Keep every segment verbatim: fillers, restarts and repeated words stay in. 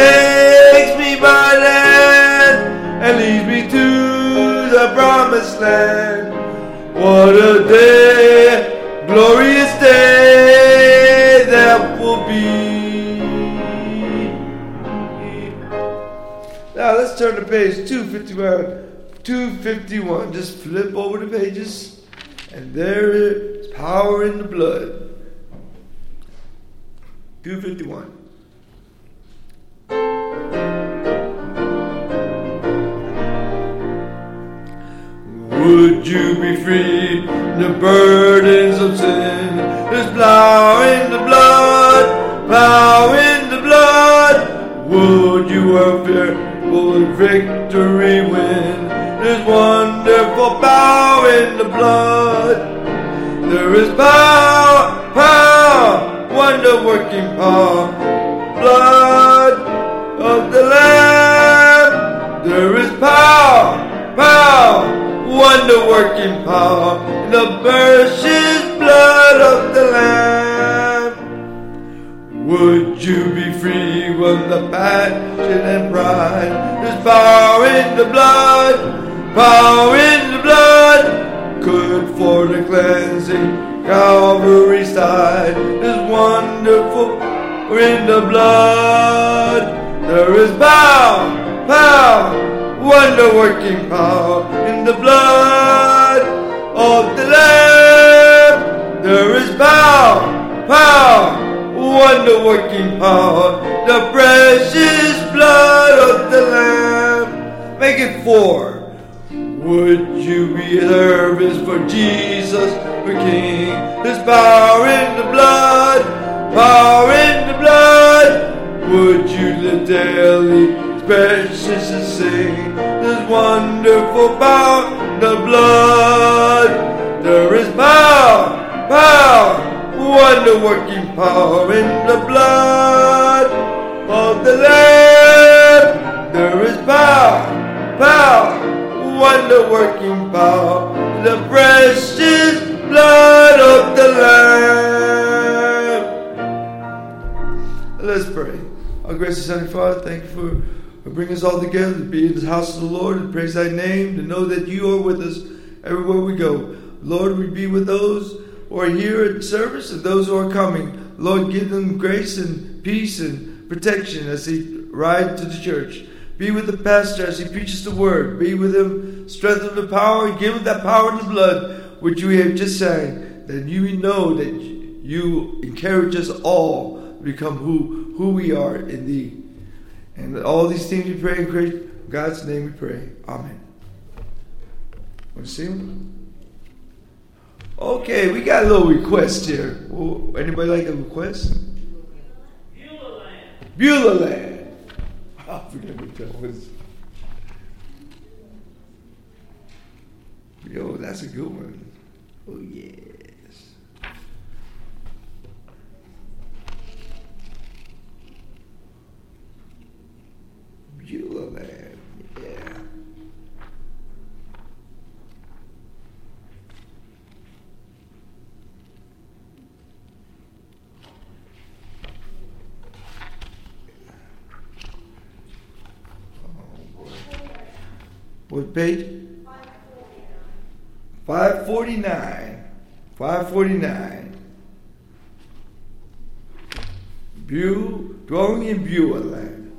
takes me by land and leads me to the promised land. What a day, glorious day that will be. Now let's turn to page two fifty-one. two fifty-one. Just flip over the pages, and there is power in the blood. two fifty-one. Would you be free from the burdens of sin? There's power in the blood, power in the blood. Would you have fearful victory win? There's wonderful power in the blood. There is power, power, wonder-working power, blood of the Lamb. There is power, power, wonder-working power in the precious blood of the Lamb. Would you be free from the passion and pride? There's power in the blood, power in the blood, good for the cleansing Calvary's side. There's wonderful power in the blood. There is power, power, wonder-working power in the blood of the Lamb. There is power, power, wonder-working power, the precious blood of the Lamb. Make it four. Would you be service for Jesus, for King? There's power in the blood, power in the blood. Would you live daily, precious and sing? There's wonderful power in the blood. There is power, power, wonder-working power in the blood of the Lamb. There is power, power, wonder-working power in the precious blood of the Lamb. Let's pray. Our gracious Heavenly Father, thank you for, for bringing us all together to be in the house of the Lord and praise thy name, to know that you are with us everywhere we go. Lord, we be with those who are here at service and those who are coming. Lord, give them grace and peace and protection as they ride to the church. Be with the pastor as he preaches the word. Be with him, strengthen the power, and give him that power in the blood, which we have just sang, that you know that you encourage us all to become who, who we are in thee. And all these things we pray in great God's name we pray. Amen. Want to see him? Okay, we got a little request here. Well, anybody like a request? Beulah Land. Beulah Land. I forget what that was. Yo, that's a good one. Oh, yes. Beulah Land. Yeah. What page? five forty-nine. five forty-nine. Bew, dwelling in Beulah Land.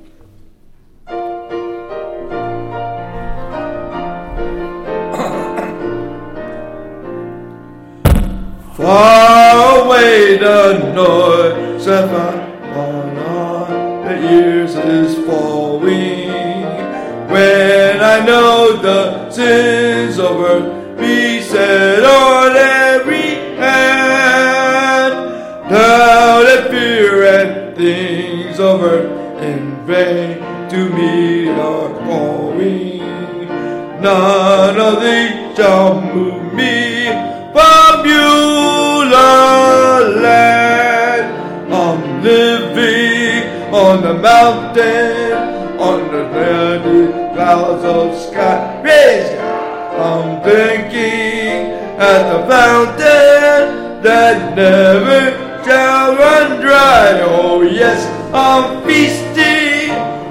Far away the noise of on on the years is falling. When I know the sins of earth be set on every hand, doubt and fear and things of earth in vain to me are calling. None of these shall move me from Beulah Land. I'm living on the mountain, on the landing clouds of sky. Praise God. I'm drinking at the fountain that never shall run dry. Oh yes, I'm feasting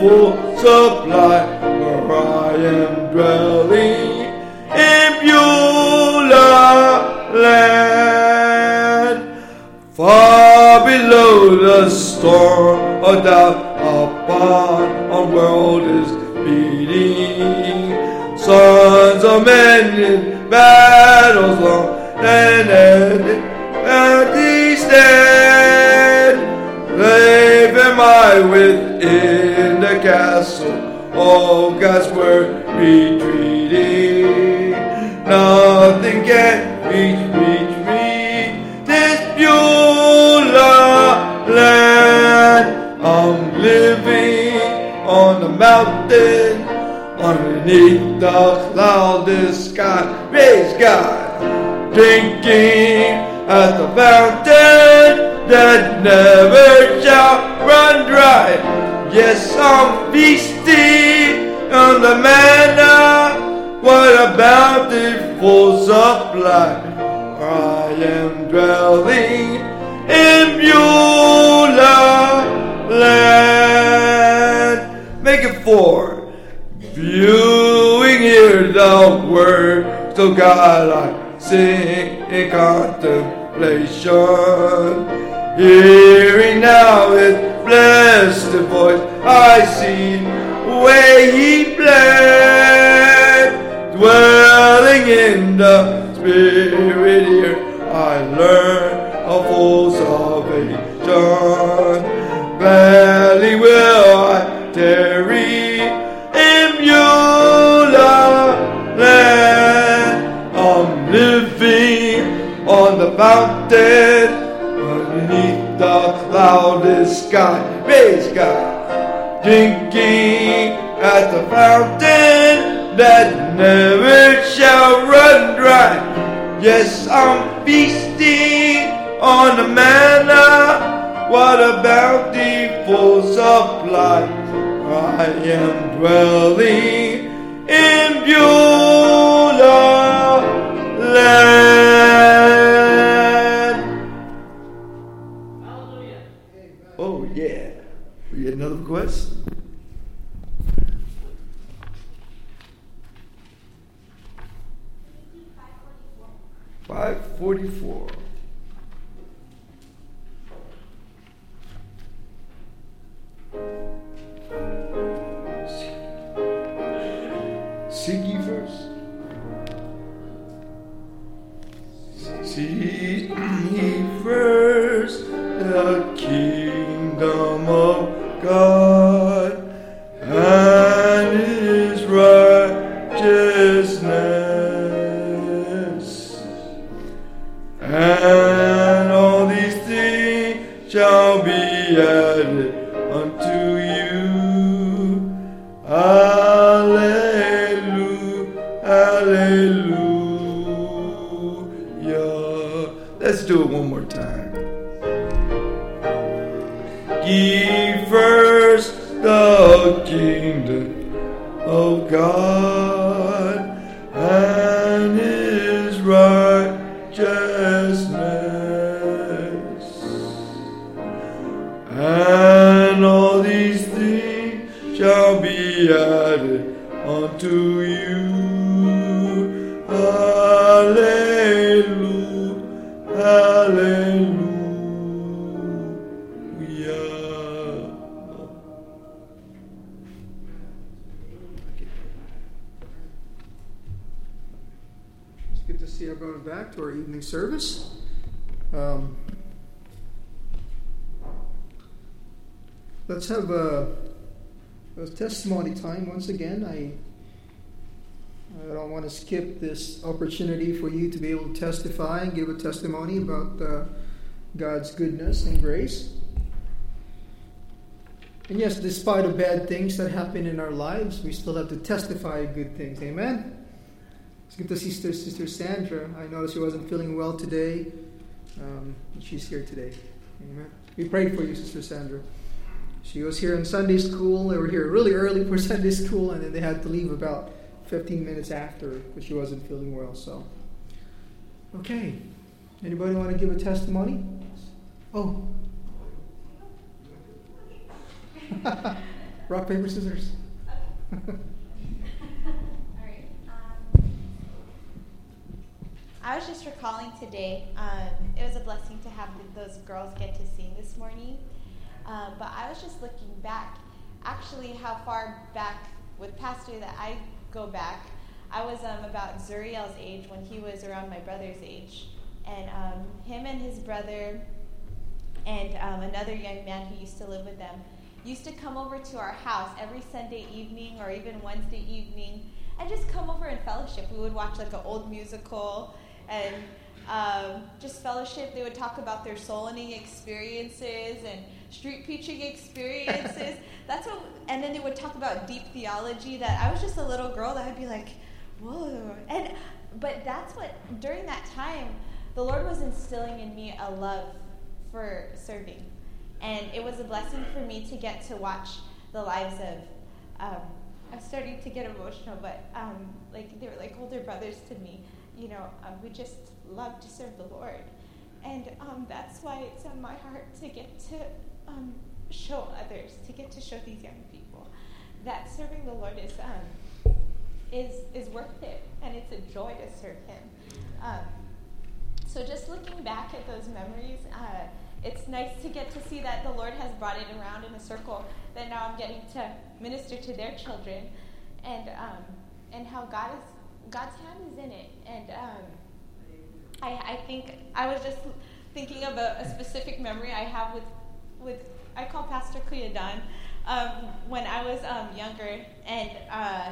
full supply, where I am dwelling in Beulah land. Far below the storm of doubt upon our world is beating. Sons of men in battles long and ended at the stand. Slave am I within the castle, all God's word retreating. Nothing can reach, reach, reach this Beulah land. I'm living on the mountain, underneath the cloudless sky. Praise God. Drinking at the fountain that never shall run dry. Yes, I'm feasting on the manna, what a bountiful supply. I am dwelling in Beulah land. Make it four. Viewing here the word, so God I sing in contemplation. Hearing now His blessed voice, I see the way He planned. Dwelling in the Spirit here, I learn of full salvation. Gladly will I tarry in Beulah land. I'm living on the mountain, underneath the cloudless sky. Praise God. Drinking at the fountain that never shall run dry. Yes, I'm feasting on the manna, what a bountiful supply. I am dwelling in Beulah land. Hallelujah. Oh yeah. We get another request? five forty-four. Seek ye first. Seek ye first the kingdom of God and His righteousness, and all these things shall be added unto you. Hallelujah, hallelujah. Let's do it one more time. Ye first the kingdom of God and His righteousness, and all these things shall be added unto you. Hallelujah, hallelujah. It's good to see everyone back to our evening service. Um, let's have a, a testimony time once again. I I don't want to skip this opportunity for you to be able to testify and give a testimony about uh, God's goodness and grace. And yes, despite the bad things that happen in our lives, we still have to testify good things. Amen? It's good to see Sister, Sister Sandra. I noticed she wasn't feeling well today. Um, she's here today. Amen. We prayed for you, Sister Sandra. She was here in Sunday school. They were here really early for Sunday school, and then they had to leave about fifteen minutes after because she wasn't feeling well. So, okay. Anybody want to give a testimony? Oh. Rock, paper, scissors. Okay. All right. Um, I was just recalling today, um, it was a blessing to have those girls get to sing this morning. Um, but I was just looking back, actually how far back with Pastor that I go back. I was um, about Zuriel's age when he was around my brother's age. And um, him and his brother and um, another young man who used to live with them used to come over to our house every Sunday evening or even Wednesday evening and just come over and fellowship. We would watch like an old musical and um, just fellowship. They would talk about their soul-winning experiences and street preaching experiences. That's what, and then they would talk about deep theology that I was just a little girl that would be like, whoa. And but that's what, during that time, the Lord was instilling in me a love for serving. And it was a blessing for me to get to watch the lives of, um, I'm starting to get emotional, but um, like they were like older brothers to me. You know, um, we just love to serve the Lord. And um, that's why it's on my heart to get to um, show others, to get to show these young people that serving the Lord is um, is is worth it, and it's a joy to serve Him. Um, so just looking back at those memories, uh, it's nice to get to see that the Lord has brought it around in a circle, that now I'm getting to minister to their children, and um, and how God is God's hand is in it. And um, I, I think I was just thinking of a, a specific memory I have with with I call Pastor Kuyadan um, when I was um, younger, and uh,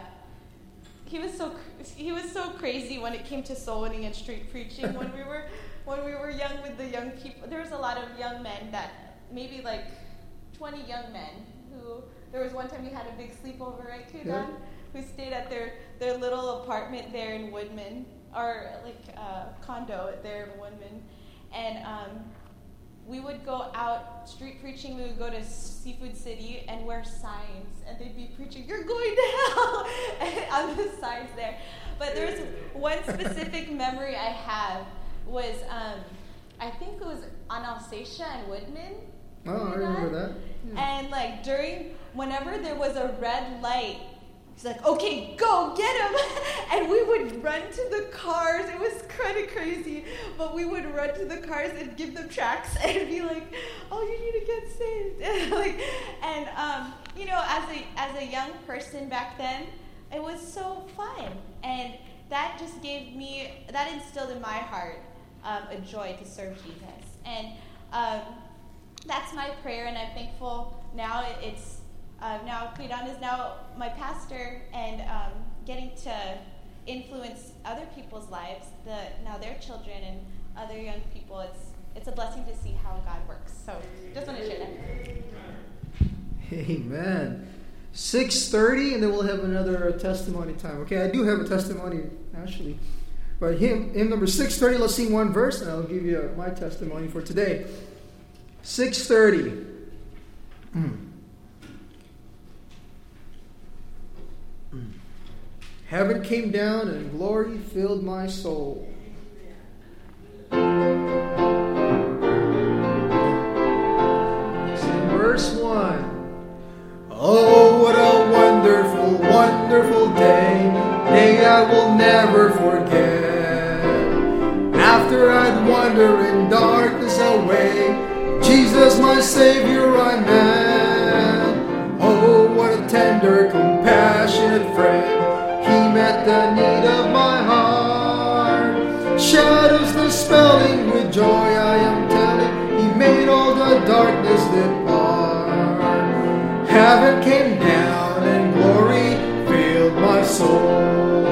he was so he was so crazy when it came to soul winning and street preaching. When we were when we were young with the young people, there was a lot of young men that maybe like twenty young men who there was one time we had a big sleepover, right, Kuyadan? Yeah. Who stayed at their, their little apartment there in Woodman, or like uh, condo there in Woodman, and um, we would go out street preaching. We would go to Seafood City and wear signs, and they'd be preaching, "You're going to hell," on the signs there. But there's one specific memory I have was um, I think it was on Alsatia and Woodman. Oh, I remember that. Yeah. And like during whenever there was a red light, he's like, "Okay, go get him!" And we would run to the cars. It was kind of crazy, but we would run to the cars and give them tracts and be like, "Oh, you need to get saved!" And like, and um, you know, as a as a young person back then, it was so fun, and that just gave me that instilled in my heart um, a joy to serve Jesus, and um, that's my prayer, and I'm thankful now. It's Uh, now, Kuyadan is now my pastor, and um, getting to influence other people's lives, the, now their children and other young people. It's it's a blessing to see how God works. So, just want to share that. Amen. six thirty, and then we'll have another testimony time. Okay, I do have a testimony, actually. But hymn, hymn number six thirty, let's sing one verse, and I'll give you my testimony for today. six thirty. Mm. Heaven came down and glory filled my soul. In verse one. Oh, what a wonderful, wonderful day. Day I will never forget. After I'd wander in darkness away, Jesus my Savior I met. Oh, what a tender, compassionate friend. He met the need of my heart. Shadows dispelling with joy I am telling, He made all the darkness depart. Heaven came down and glory filled my soul.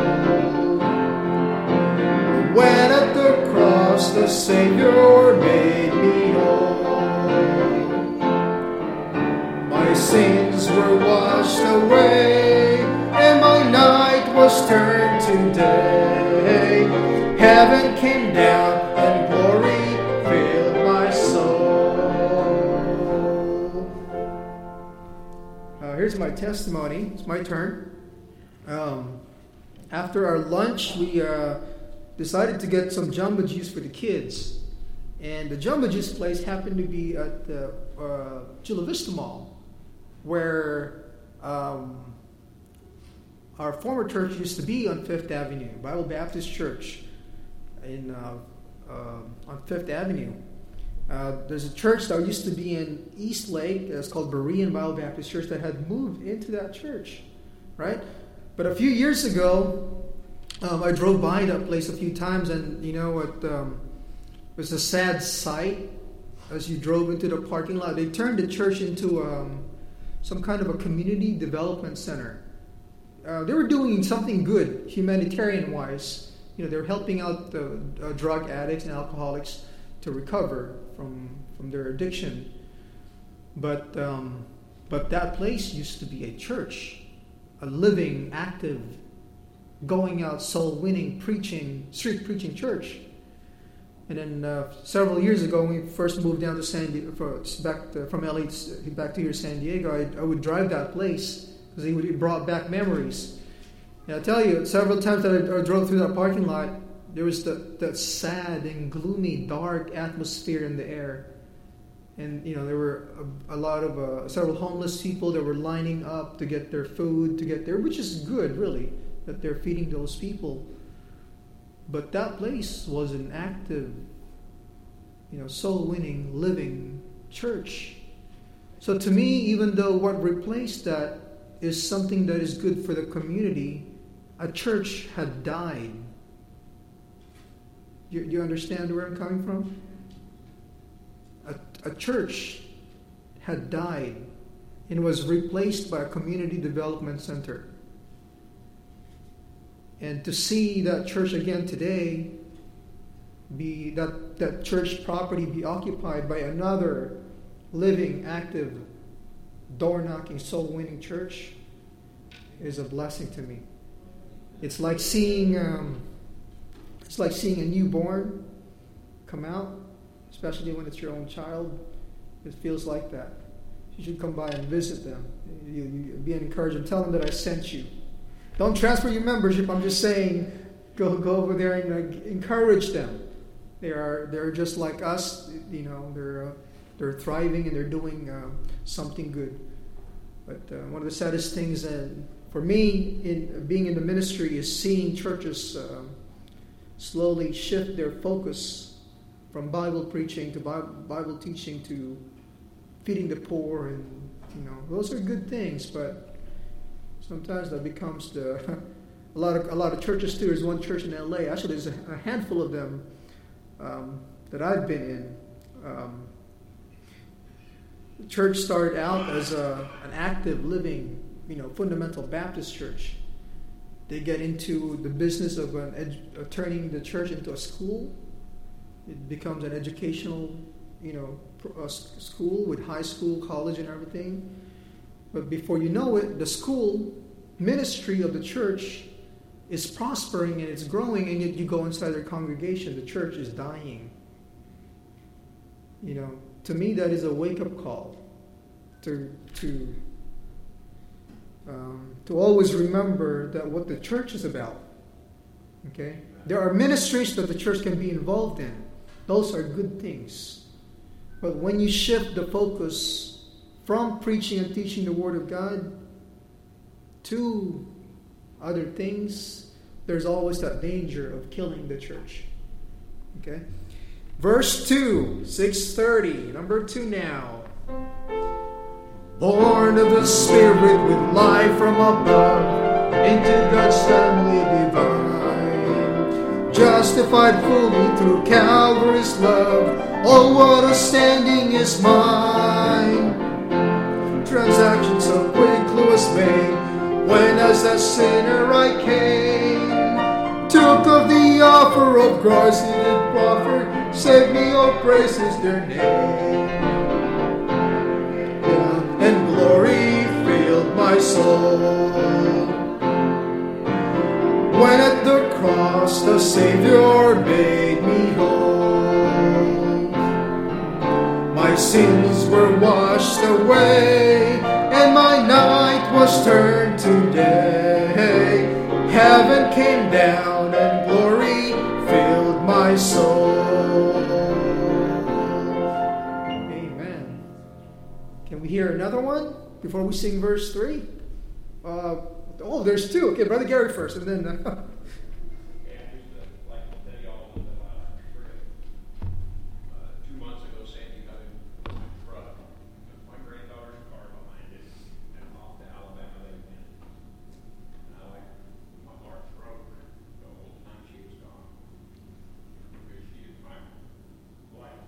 When at the cross the Savior made me whole, my sins were washed away, and my night was turned to day. Heaven came down and glory filled my soul. Uh, here's my testimony. It's my turn. Um, after our lunch, we uh, decided to get some Jamba Juice for the kids. And the Jamba Juice place happened to be at the uh, Chula Vista Mall, where Um, our former church used to be on Fifth Avenue, Bible Baptist Church in uh, uh, on Fifth Avenue. Uh, there's a church that used to be in East Lake. It's called Berean Bible Baptist Church that had moved into that church, right? But a few years ago, um, I drove by that place a few times, and you know what? Um, it was a sad sight as you drove into the parking lot. They turned the church into um, some kind of a community development center. Uh, they were doing something good, humanitarian-wise. You know, they were helping out the uh, drug addicts and alcoholics to recover from from their addiction. But um, but that place used to be a church, a living, active, going out, soul-winning, preaching, street preaching church. And then uh, several years ago, when we first moved down to San Diego, back to, from L A to, back to here, San Diego, I, I would drive that place because it, it brought back memories. And I tell you, several times that I, I drove through that parking lot, there was that, that sad and gloomy, dark atmosphere in the air. And, you know, there were a, a lot of, uh, several homeless people that were lining up to get their food, to get there, which is good, really, that they're feeding those people. But that place was an active, you know, soul-winning, living church. So to me, even though what replaced that is something that is good for the community, a church had died. You, you understand where I'm coming from? A, a church had died and was replaced by a community development center. And to see that church again today, be that, that church property be occupied by another living, active, door-knocking, soul-winning church is a blessing to me. It's like seeing, um, it's like seeing a newborn come out, especially when it's your own child. It feels like that. You should come by and visit them. You, you be encouraged and tell them that I sent you. Don't transfer your membership. I'm just saying, go go over there and uh, encourage them. They are they're just like us. You know, they're uh, they're thriving and they're doing uh, something good. But uh, one of the saddest things uh, for me in being in the ministry is seeing churches uh, slowly shift their focus from Bible preaching to Bible teaching to feeding the poor, and you know those are good things, but sometimes that becomes the a lot of a lot of churches too. There's one church in L A. Actually, there's a, a handful of them um, that I've been in. Um, the church started out as a, an active, living, you know, fundamental Baptist church. They get into the business of an edu- uh, turning the church into a school. It becomes an educational, you know, pr- uh, school with high school, college, and everything. But before you know it, the school ministry of the church is prospering and it's growing, and yet you go inside their congregation, the church is dying. You know, to me that is a wake-up call to to um, to always remember that what the church is about. Okay, there are ministries that the church can be involved in; those are good things. But when you shift the focus from preaching and teaching the Word of God to other things, there's always that danger of killing the church. Okay? Verse two, six thirty, number two now. Born of the Spirit with life from above, into God's family divine, justified fully through Calvary's love, oh what a standing is mine. Transaction so quickly was made, when as a sinner I came, took of the offer of grace he did proffer, save me, oh praise is their name. Yeah, and glory filled my soul, when at the cross the Savior made me whole. My sins were washed away, and my night was turned to day. Heaven came down, and glory filled my soul. Amen. Can we hear another one before we sing verse three? Uh, oh, there's two. Okay, Brother Gary first, and then. Uh, Yeah, just uh, like to tell you all that uh, uh, two months ago, Sandy got in my truck, took my granddaughter's car behind it, and off to Alabama they went. And I like my heart broke the whole time she was gone, because she is my life.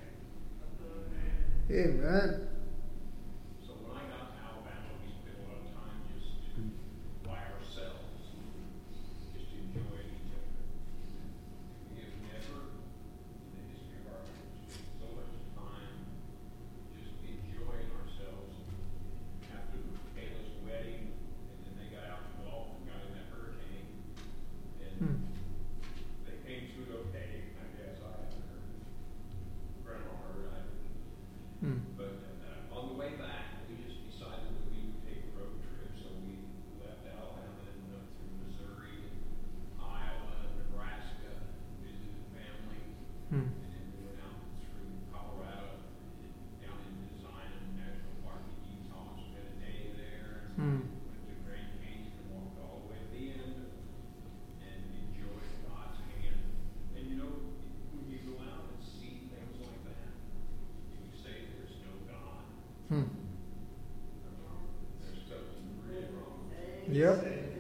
Amen. So when I got to Alabama, we spent a lot of time just by ourselves, just enjoying each other. We have never, in the history of our church, so much time just enjoying ourselves. After Kayla's wedding, and then they got out to Gulf and got in that hurricane, and Hmm. they came through okay, I guess. I haven't heard. Grandma heard, I didn't. Hmm. But uh, on the way back, we just decided that we would take a road trip. So we left Alabama and went through Missouri, Iowa, Nebraska, visited family, Hmm. and then we went out through Colorado, down into Zion National Park in Utah, spent a day there. Hmm. Went to Grand Canyon and walked all the way to the end, and enjoyed God's hand. And you know, when you go out and see things like that, you say there's no God. Hmm. There's something really wrong. Yep.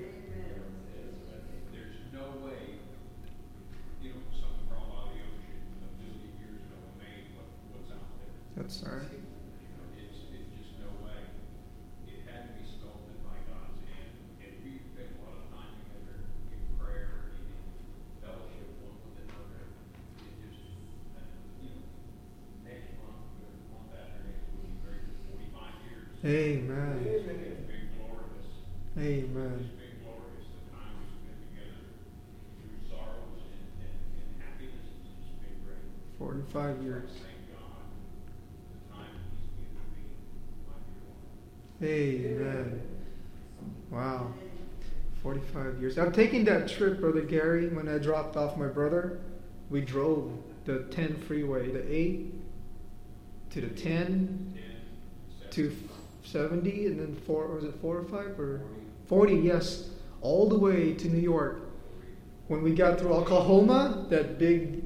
There's no way, you know, something from out of the ocean a million years ago made what, what's out there. That's all right. You know, it's, it's just no way. It had to be sculpted by God's hand. And we spent a lot of time together in prayer and in fellowship one with another. It just, uh, you know, next month, we're on that next we'll be married for forty-five years. Amen. It's been glorious. Amen. It's been glorious. The time we spent together through sorrows and, and, and happiness has just been great. Forty-five years. Thank God. The time He's given me, my dear one. Amen. Wow. Forty-five years. I'm taking that trip, Brother Gary. When I dropped off my brother, we drove the ten freeway, the eight to the ten to seventy, and then four. Was it four or five or forty? Yes, all the way to New York. When we got through Oklahoma, that big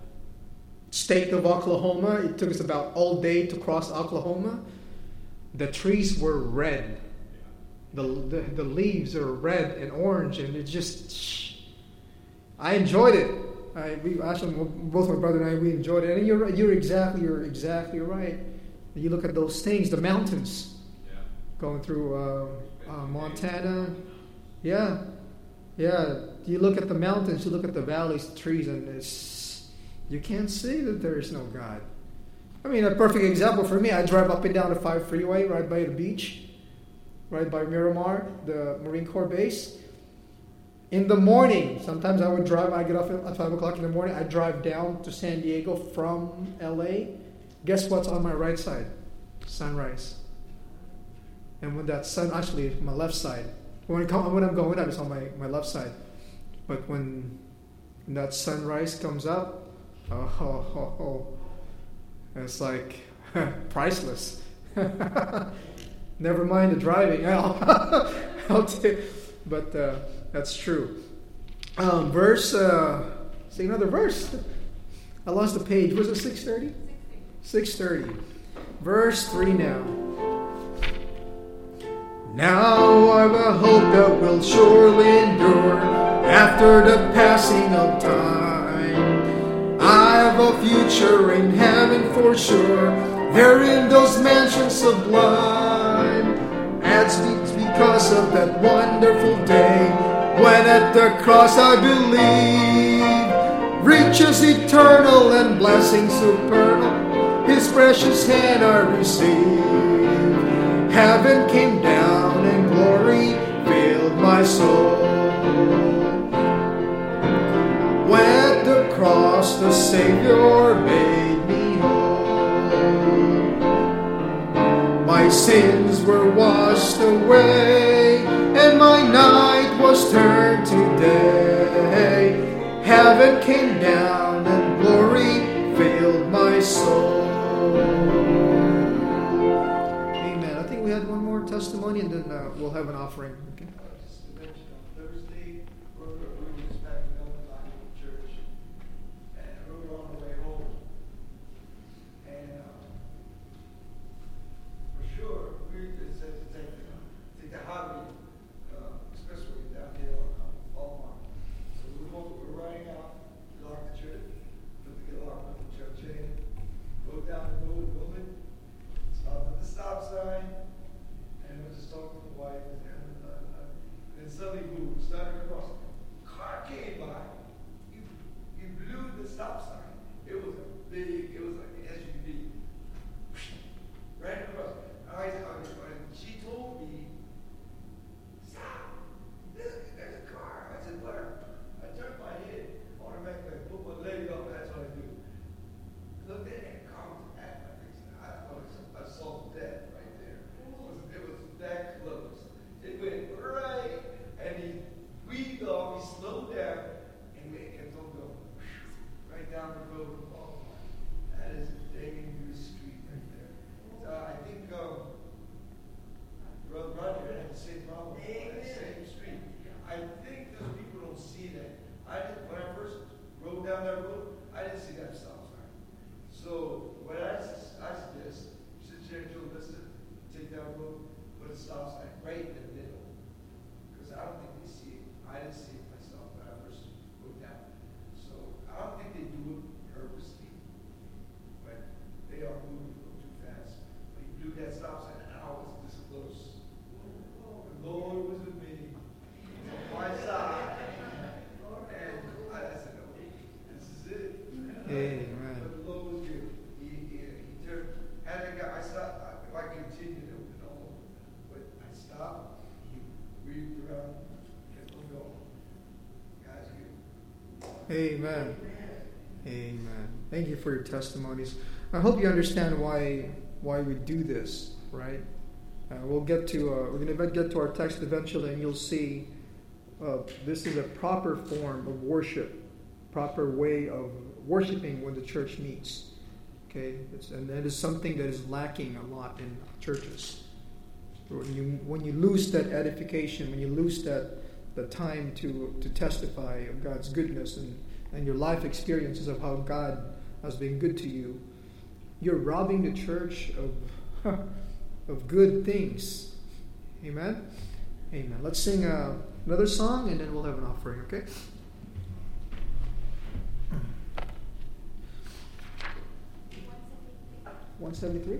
state of Oklahoma, it took us about all day to cross Oklahoma. The trees were red. The, the the leaves are red and orange, and it just. Shh. I enjoyed it. I we actually both my brother and I we enjoyed it. And you're you're exactly you're exactly right. You look at those things, the mountains, Yeah. going through uh, uh, Montana. Yeah, yeah. You look at the mountains, you look at the valleys, the trees, and it's you can't say that there is no God. I mean, a perfect example for me. I drive up and down the five freeway, right by the beach, right by Miramar, the Marine Corps base. In the morning, sometimes I would drive. I get off at five o'clock in the morning. I drive down to San Diego from L A. Guess what's on my right side? Sunrise. And when that sun, actually, my left side. When, I come, when I'm going up, it's on my, my left side. But when, when that sunrise comes up, oh, oh, oh, oh it's like priceless. Never mind the driving. I'll, I'll t- but uh, that's true. Um, verse, uh, say another verse. I lost the page. Was it six thirty? six thirty. Verse three now. Now I've a hope that will surely endure after the passing of time. I've a future in heaven for sure, there in those mansions sublime. As it's because of that wonderful day when at the cross I believe, riches eternal and blessings supernal, His precious hand I receive. Heaven came down and glory filled my soul. When at the cross the Savior made me whole. My sins were washed away, and my night was turned to day. Heaven came down and glory filled my soul. Amen. I think we had one more time. testimony, and then uh, we'll have an offering. Okay. Uh, just to mention, on Thursday, we were, we were just back in Illinois church, and we were on the way home. And uh, for sure, we just said to take, uh, take the highway uh, expressway down here on uh, Walmart. So we were, we were riding out, locked the church, put the lock on the church in, go down the road, building, stopped at the stop sign. And I was just talking to the wife, and, uh, uh, and suddenly we started across. Car came by. You, you blew the stop sign. It was a big, it was like an S U V. Ran across. I, I, I, she told me, stop. There's, there's a car. I said, where? I turned my head. Automatically, I put my leg up. That's what I do. Looked at that car was at my face. I thought it was, I saw death right there. It was, it was that close. It went right, and he weaved off, he slowed down, and we kept on going. Right down the road. Oh, that is a dangerous street right there. So I think um, Brother Roger had the same problem on that same street. I think those people don't see that. I did, when I first rode down that road, I didn't see that stop sign. So what I, I suggest, since you're to listen, take that road, put a stop sign right in the middle. Because I don't think they see it. I didn't see it myself when I first rode down. So I don't think they do it purposely. But they are moving a little too fast. When you do that stop sign, and I was this close. The Lord was with me on my side. And I, I said, no, this is it. Amen. But the Lord was good. He, he, he turned, had that guy, I stopped, I, if I continued, it would have been all over. But I stopped, he breathed around, kept on going. God's good. Amen. Amen. Thank you for your testimonies. I hope you understand why why we do this, right? Uh, we'll get to uh, we're going to get to our text eventually, and you'll see uh, this is a proper form of worship, proper way of worshiping when the church meets. Okay, it's, and that is something that is lacking a lot in churches. When you when you lose that edification, when you lose that the time to to testify of God's goodness and, and your life experiences of how God has been good to you, you're robbing the church of of good things. Amen? Amen. Let's sing uh, another song, and then we'll have an offering, okay? one seventy-three?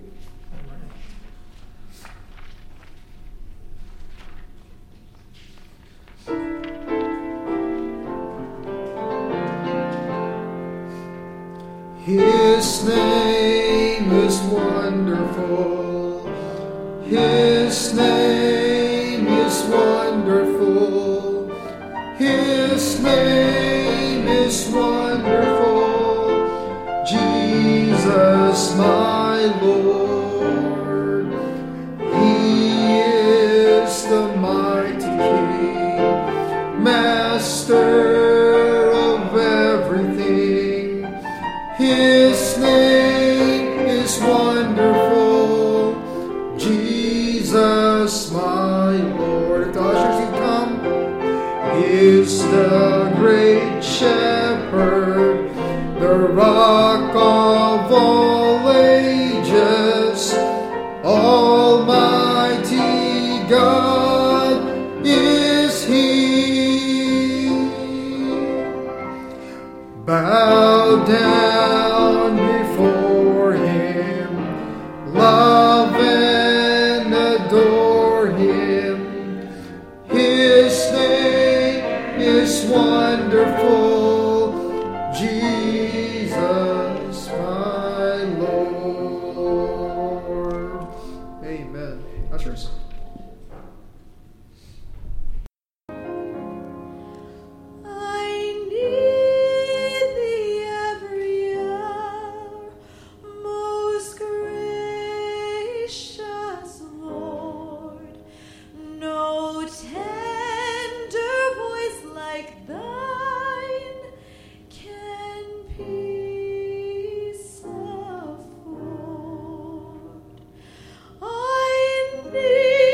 His name is wonderful. His name is wonderful. His name is wonderful. Jesus, my Lord. He is the mighty King, Master of everything. His name is wonderful. Jesus, my Lord. The ushers can come. Is the great shepherd, the rock of all ages, Almighty God is He. Bow down before Him, love and adore Him. His name is wonderful, Jesus, my Lord. Amen. Ushers. I need Thee every hour, most gracious Lord. No tender voice like Thine can peace afford. I need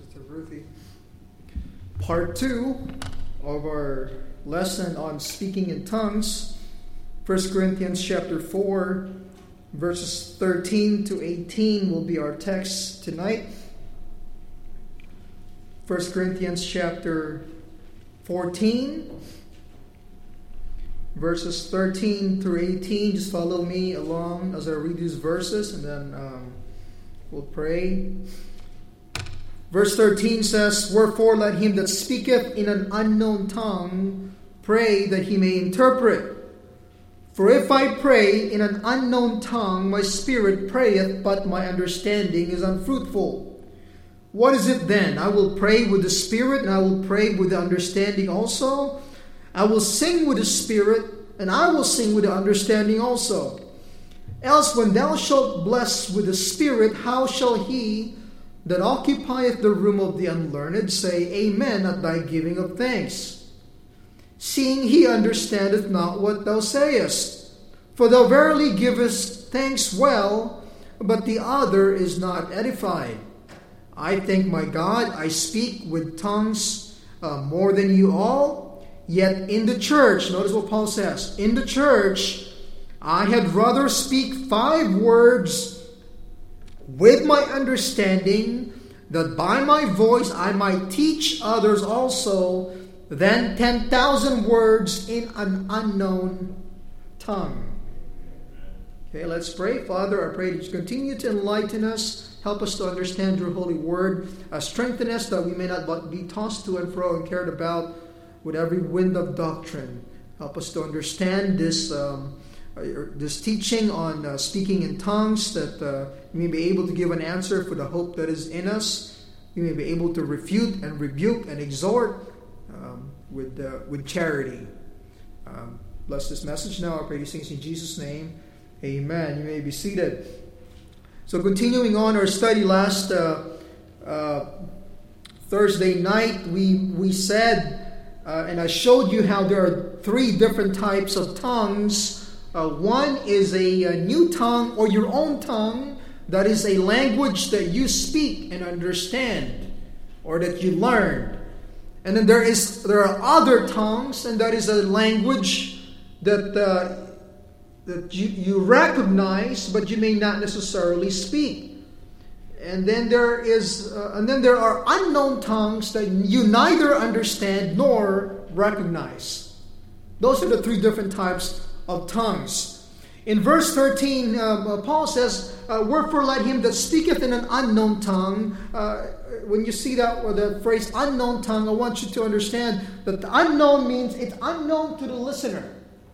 Sister Ruthie. Part two of our lesson on speaking in tongues. First Corinthians chapter four, verses thirteen to eighteen will be our text tonight. First Corinthians chapter fourteen, verses thirteen through eighteen. Just follow me along as I read these verses, and then um, we'll pray. Verse thirteen says, "Wherefore let him that speaketh in an unknown tongue pray that he may interpret. For if I pray in an unknown tongue, my spirit prayeth, but my understanding is unfruitful. What is it then? I will pray with the spirit, and I will pray with the understanding also. I will sing with the spirit, and I will sing with the understanding also. Else when thou shalt bless with the spirit, how shall he that occupieth the room of the unlearned say, Amen, at thy giving of thanks? Seeing he understandeth not what thou sayest. For thou verily givest thanks well, but the other is not edified. I thank my God, I speak with tongues uh, more than you all. Yet in the church," notice what Paul says, "in the church, I had rather speak five words with my understanding, that by my voice I might teach others also, than ten thousand words in an unknown tongue." Okay, let's pray. Father, I pray that you continue to enlighten us, help us to understand your holy word, uh, strengthen us that we may not be tossed to and fro and carried about with every wind of doctrine. Help us to understand this um, this teaching on uh, speaking in tongues, that uh, we may be able to give an answer for the hope that is in us. We may be able to refute and rebuke and exhort um, with uh, with charity. Um, bless this message now. I pray these things in Jesus' name. Amen. You may be seated. So continuing on our study last uh, uh, Thursday night, we, we said, uh, and I showed you how there are three different types of tongues. Uh, one is a, a new tongue or your own tongue. That is a language that you speak and understand or that you learned. And then there is there are other tongues, and that is a language that uh, that you, you recognize, but you may not necessarily speak. And then there is uh, and then there are unknown tongues that you neither understand nor recognize. Those are the three different types of tongues. In verse thirteen, uh, Paul says, uh, "Wherefore let him that speaketh in an unknown tongue." Uh, when you see that, or the phrase "unknown tongue," I want you to understand that the unknown means it's unknown to the listener,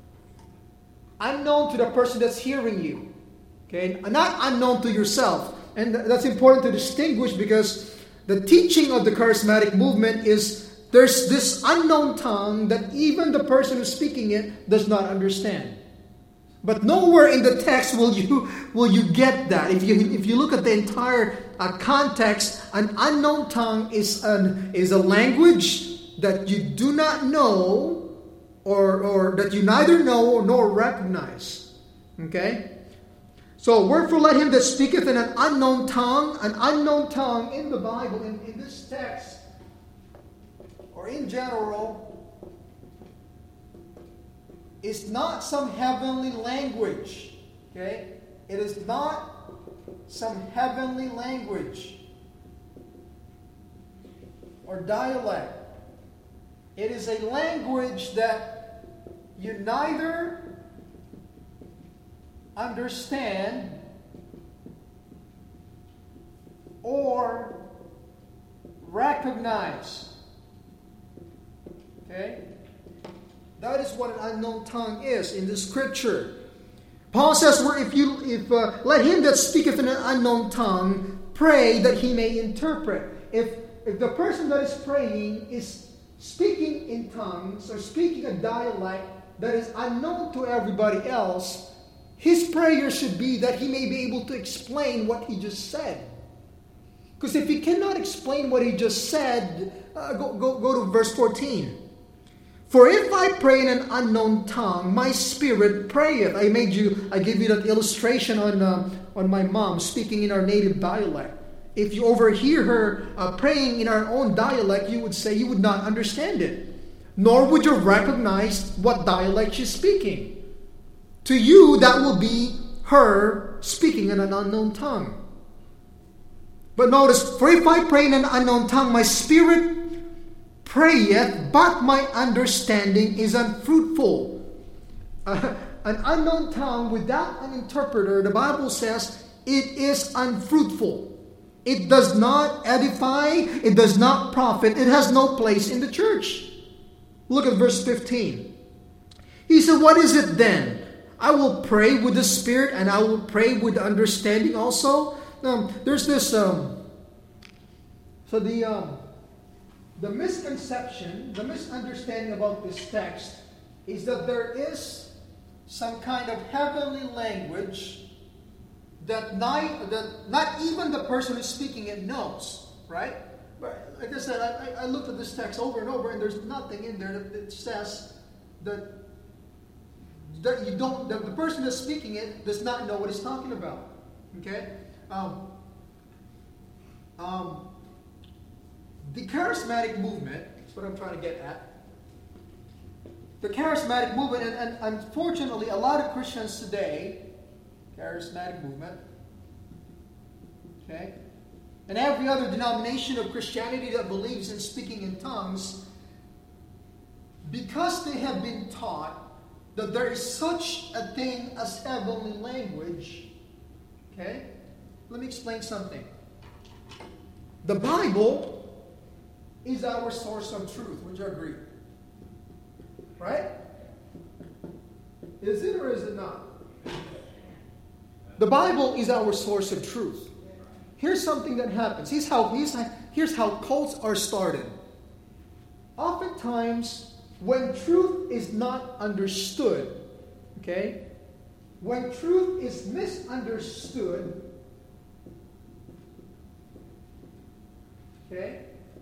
unknown to the person that's hearing you. Okay, not unknown to yourself, and that's important to distinguish, because the teaching of the charismatic movement is there's this unknown tongue that even the person who's speaking it does not understand. But nowhere in the text will you will you get that. If you if you look at the entire uh, context, an unknown tongue is an is a language that you do not know, or or that you neither know nor recognize. Okay. So, wherefore let him that speaketh in an unknown tongue, an unknown tongue in the Bible, in, in this text, or in general, is not some heavenly language. Okay? It is not some heavenly language or dialect. It is a language that you neither understand or recognize. Okay? That is what an unknown tongue is in the scripture. Paul says, "Where if you if uh, let him that speaketh in an unknown tongue pray that he may interpret." If if the person that is praying is speaking in tongues or speaking a dialect that is unknown to everybody else, his prayer should be that he may be able to explain what he just said. Because if he cannot explain what he just said, uh, go, go, go to verse fourteen. "For if I pray in an unknown tongue, my spirit prayeth." I made you, I gave you that illustration on uh, on my mom speaking in our native dialect. if you overhear her uh, praying in her own dialect, you would say you would not understand it. Nor would you recognize what dialect she's speaking. To you, that will be her speaking in an unknown tongue. But notice, for if I pray in an unknown tongue, my spirit prayeth, but my understanding is unfruitful. Uh, an unknown tongue without an interpreter, the Bible says, it is unfruitful. It does not edify, it does not profit, it has no place in the church. Look at verse fifteen. He said, what is it then? I will pray with the Spirit and I will pray with the understanding also. Um, there's this, um, so the, um, the misconception, the misunderstanding about this text is that there is some kind of heavenly language that not, that not even the person who's speaking it knows, right? But like I said, I, I looked at this text over and over, and there's nothing in there that, that says that that you don't. That the person that's speaking it does not know what he's talking about. Okay, um, um, the charismatic movement. That's what I'm trying to get at. The charismatic movement, and, and unfortunately, a lot of Christians today, charismatic movement, okay, and every other denomination of Christianity that believes in speaking in tongues, because they have been taught that there is such a thing as heavenly language, okay, let me explain something. The Bible is our source of truth. Would you agree? Right? Is it or is it not? The Bible is our source of truth. Here's something that happens. Here's how, here's, here's how cults are started. Oftentimes, when truth is not understood, okay, when truth is misunderstood, okay,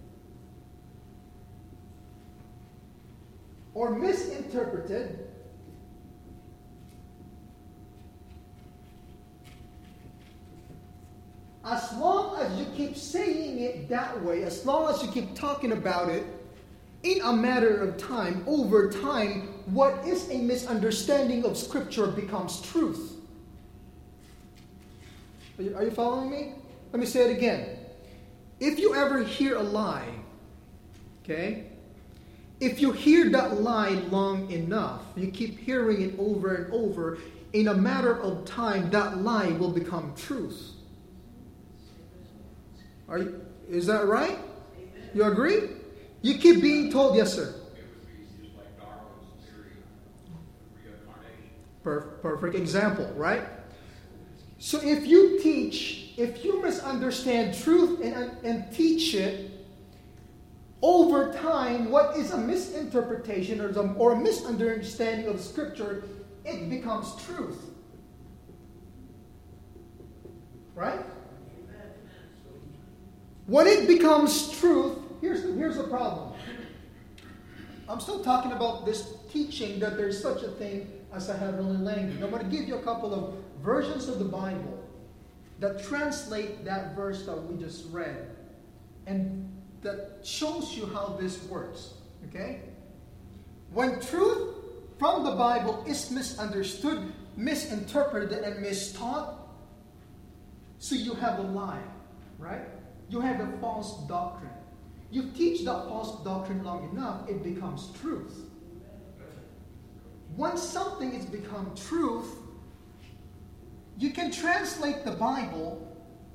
or misinterpreted, as long as you keep saying it that way, as long as you keep talking about it, in a matter of time, over time, what is a misunderstanding of Scripture becomes truth. Are you, are you following me? Let me say it again. If you ever hear a lie, okay, if you hear that lie long enough, you keep hearing it over and over, in a matter of time, that lie will become truth. Are you, is that right? You agree? You keep being told, yes, sir. It would be just like Darwin's theory of reincarnation. Per- perfect example, right? So if you teach, if you misunderstand truth and, and teach it, over time, what is a misinterpretation or, some, or a misunderstanding of Scripture, it becomes truth. Right? When it becomes truth, here's the, here's the problem. I'm still talking about this teaching that there's such a thing as a heavenly language. I'm going to give you a couple of versions of the Bible that translate that verse that we just read and that shows you how this works. Okay? When truth from the Bible is misunderstood, misinterpreted, and mistaught, so you have a lie, right? You have a false doctrine. You teach that false doctrine long enough, it becomes truth. Once something has become truth, you can translate the Bible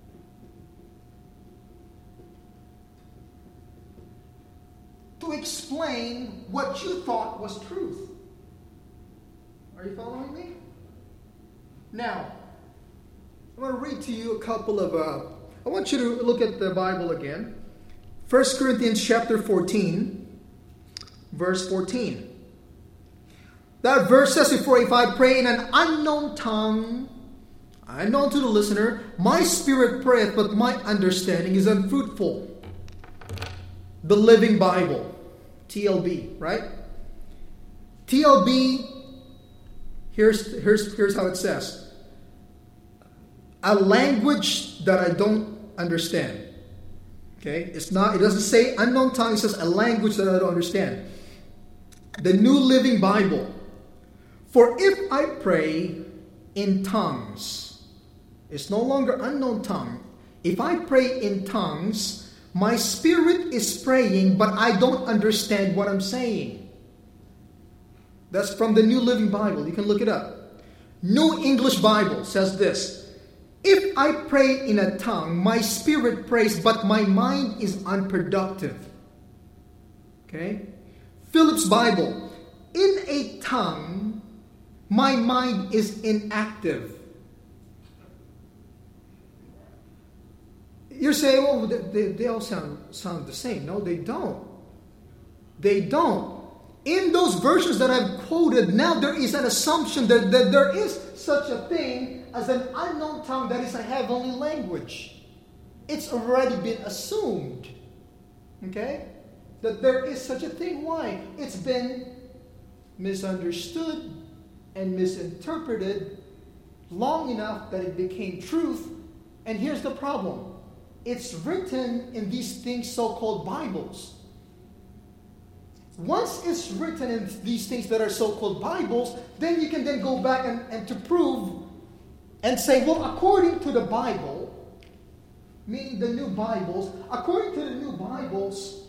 to explain what you thought was truth. Are you following me? Now, I'm going to read to you a couple of, uh, I want you to look at the Bible again. First Corinthians chapter fourteen, verse fourteen. That verse says, "For if I pray in an unknown tongue, unknown to the listener, my spirit prayeth, but my understanding is unfruitful." The Living Bible, T L B, right? T L B, here's, here's, here's how it says. A language that I don't understand. Okay? It's not, it doesn't say unknown tongue, it says a language that I don't understand. The New Living Bible. For if I pray in tongues, it's no longer unknown tongue. If I pray in tongues, my spirit is praying, but I don't understand what I'm saying. That's from the New Living Bible. You can look it up. New English Bible says this. If I pray in a tongue, my spirit prays, but my mind is unproductive. Okay? Phillips Bible. In a tongue, my mind is inactive. You're saying, well, they, they all sound, sound the same. No, they don't. They don't. In those versions that I've quoted, now there is an assumption that, that there is such a thing as an unknown tongue that is a heavenly language. It's already been assumed. Okay? That there is such a thing. Why? It's been misunderstood and misinterpreted long enough that it became truth. And here's the problem. It's written in these things so-called Bibles. Once it's written in these things that are so-called Bibles, then you can then go back and, and to prove and say, well, according to the Bible, meaning the new Bibles, according to the new Bibles,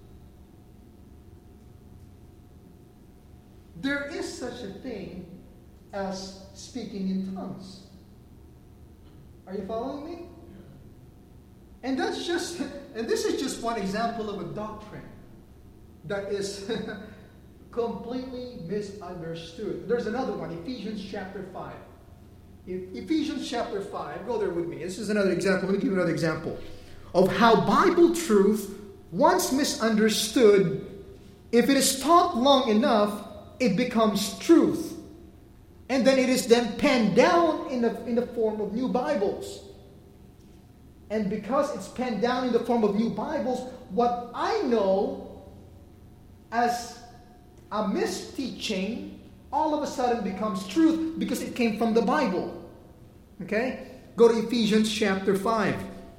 there is such a thing as speaking in tongues. Are you following me? And that's just, and this is just one example of a doctrine that is completely misunderstood. There's another one, Ephesians chapter five. Ephesians chapter five, go there with me. This is another example. Let me give you another example of how Bible truth, once misunderstood, if it is taught long enough, it becomes truth. And then it is then penned down in the, in the form of new Bibles. And because it's penned down in the form of new Bibles, what I know as a misteaching all of a sudden becomes truth because it came from the Bible. Okay? Go to Ephesians chapter five.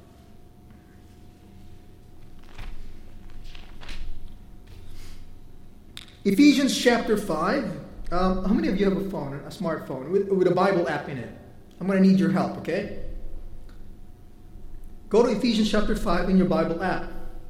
Ephesians chapter five. Um, how many of you have a phone, a smartphone, with, with a Bible app in it? I'm going to need your help, okay? Go to Ephesians chapter five in your Bible app.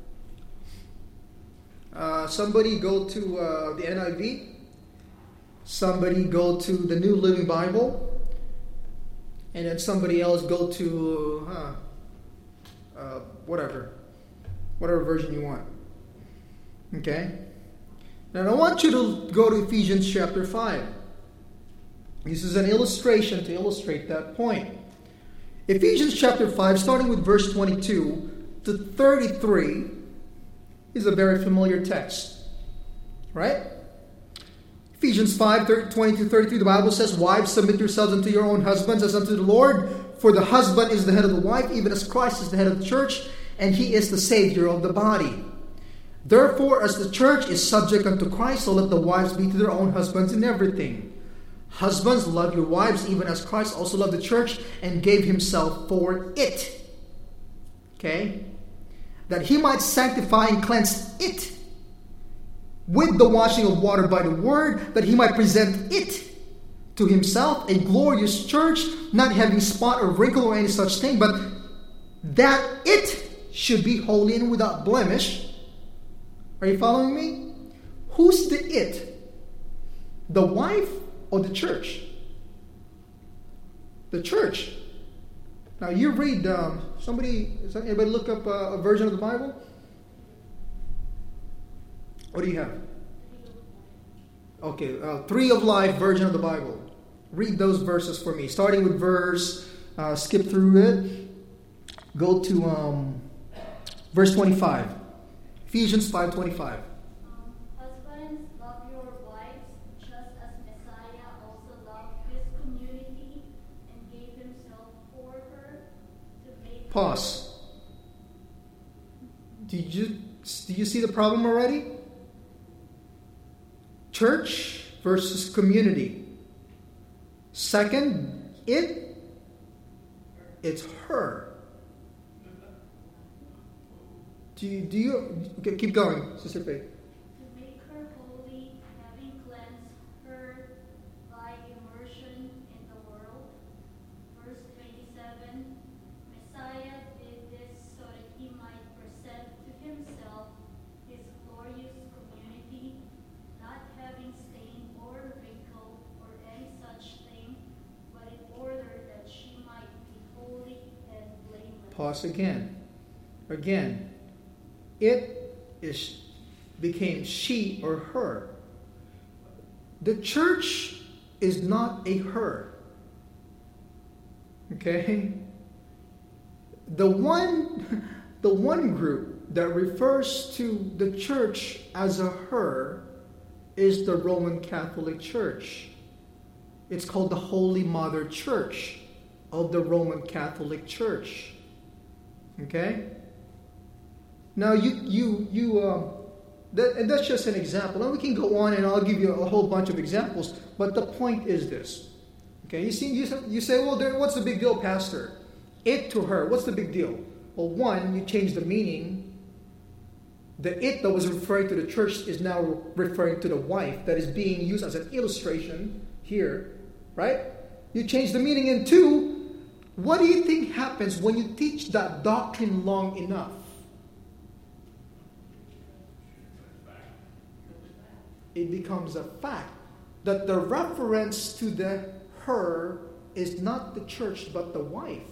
Uh, somebody go to uh, the N I V. Somebody go to the New Living Bible. And then somebody else go to uh, uh, whatever. Whatever version you want. Okay? Now I want you to go to Ephesians chapter five. This is an illustration to illustrate that point. Ephesians chapter five, starting with verse twenty-two to thirty-three, is a very familiar text. Right? Ephesians five, twenty to thirty-three, the Bible says, "Wives, submit yourselves unto your own husbands as unto the Lord. For the husband is the head of the wife, even as Christ is the head of the church, and he is the Savior of the body. Therefore, as the church is subject unto Christ, so let the wives be to their own husbands in everything. Husbands, love your wives, even as Christ also loved the church and gave himself for it." Okay? "That he might sanctify and cleanse it with the washing of water by the word, that he might present it to himself a glorious church, not having spot or wrinkle or any such thing, but that it should be holy and without blemish." Are you following me? Who's the it? The wife or the church? The church. Now you read, um, somebody, anybody look up a, a version of the Bible? What do you have? Okay, uh, Tree of Life version of the Bible. Read those verses for me. Starting with verse, uh, skip through it. Go to um, verse twenty-five. Ephesians five twenty-five. Um, husbands, love your wives, just as Messiah also loved his community and gave himself for her to make. Pause. Did you do you see the problem already? Church versus community. Second, it, it's her. Do you, do you okay, keep going, Sister Faith. To make her holy, having cleansed her by immersion in the world. Verse twenty-seven, Messiah did this so that he might present to himself his glorious community, not having stain or wrinkle or any such thing, but in order that she might be holy and blameless. Pause again. Again. It is became she or her. The church is not a her. Okay? The one the one group that refers to the church as a her is the Roman Catholic Church. It's called the Holy Mother Church of the Roman Catholic Church. Okay? Now you you you uh, that, and that's just an example. And we can go on, and I'll give you a whole bunch of examples. But the point is this. Okay, you see, you say, you say well, there, what's the big deal, Pastor? It to her. What's the big deal? Well, one, you change the meaning. The it that was referring to the church is now referring to the wife that is being used as an illustration here, right? You change the meaning. And two, what do you think happens when you teach that doctrine long enough? It becomes a fact that the reference to the her is not the church but the wife.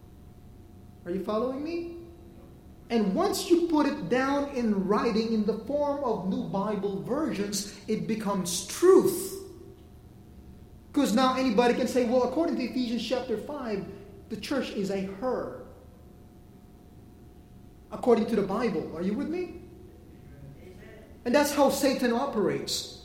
Are you following me? And once you put it down in writing in the form of new Bible versions, it becomes truth. Because now anybody can say, well, according to Ephesians chapter five, the church is a her. According to the Bible. Are you with me? And that's how Satan operates.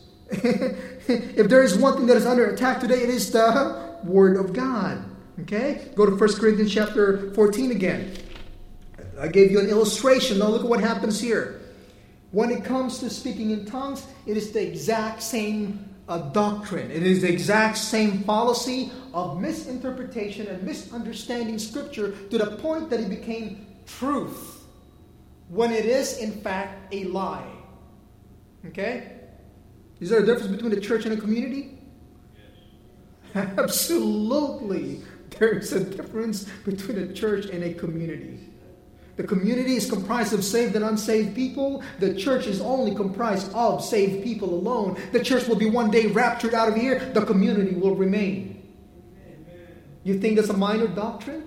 If there is one thing that is under attack today, it is the Word of God. Okay? Go to First Corinthians chapter fourteen again. I gave you an illustration. Now look at what happens here. When it comes to speaking in tongues, it is the exact same uh, doctrine. It is the exact same policy of misinterpretation and misunderstanding Scripture to the point that it became truth when it is in fact a lie. Okay? Is there a difference between a church and a community? Yes. Absolutely. There is a difference between a church and a community. The community is comprised of saved and unsaved people. The church is only comprised of saved people alone. The church will be one day raptured out of here. The community will remain. Amen. You think that's a minor doctrine?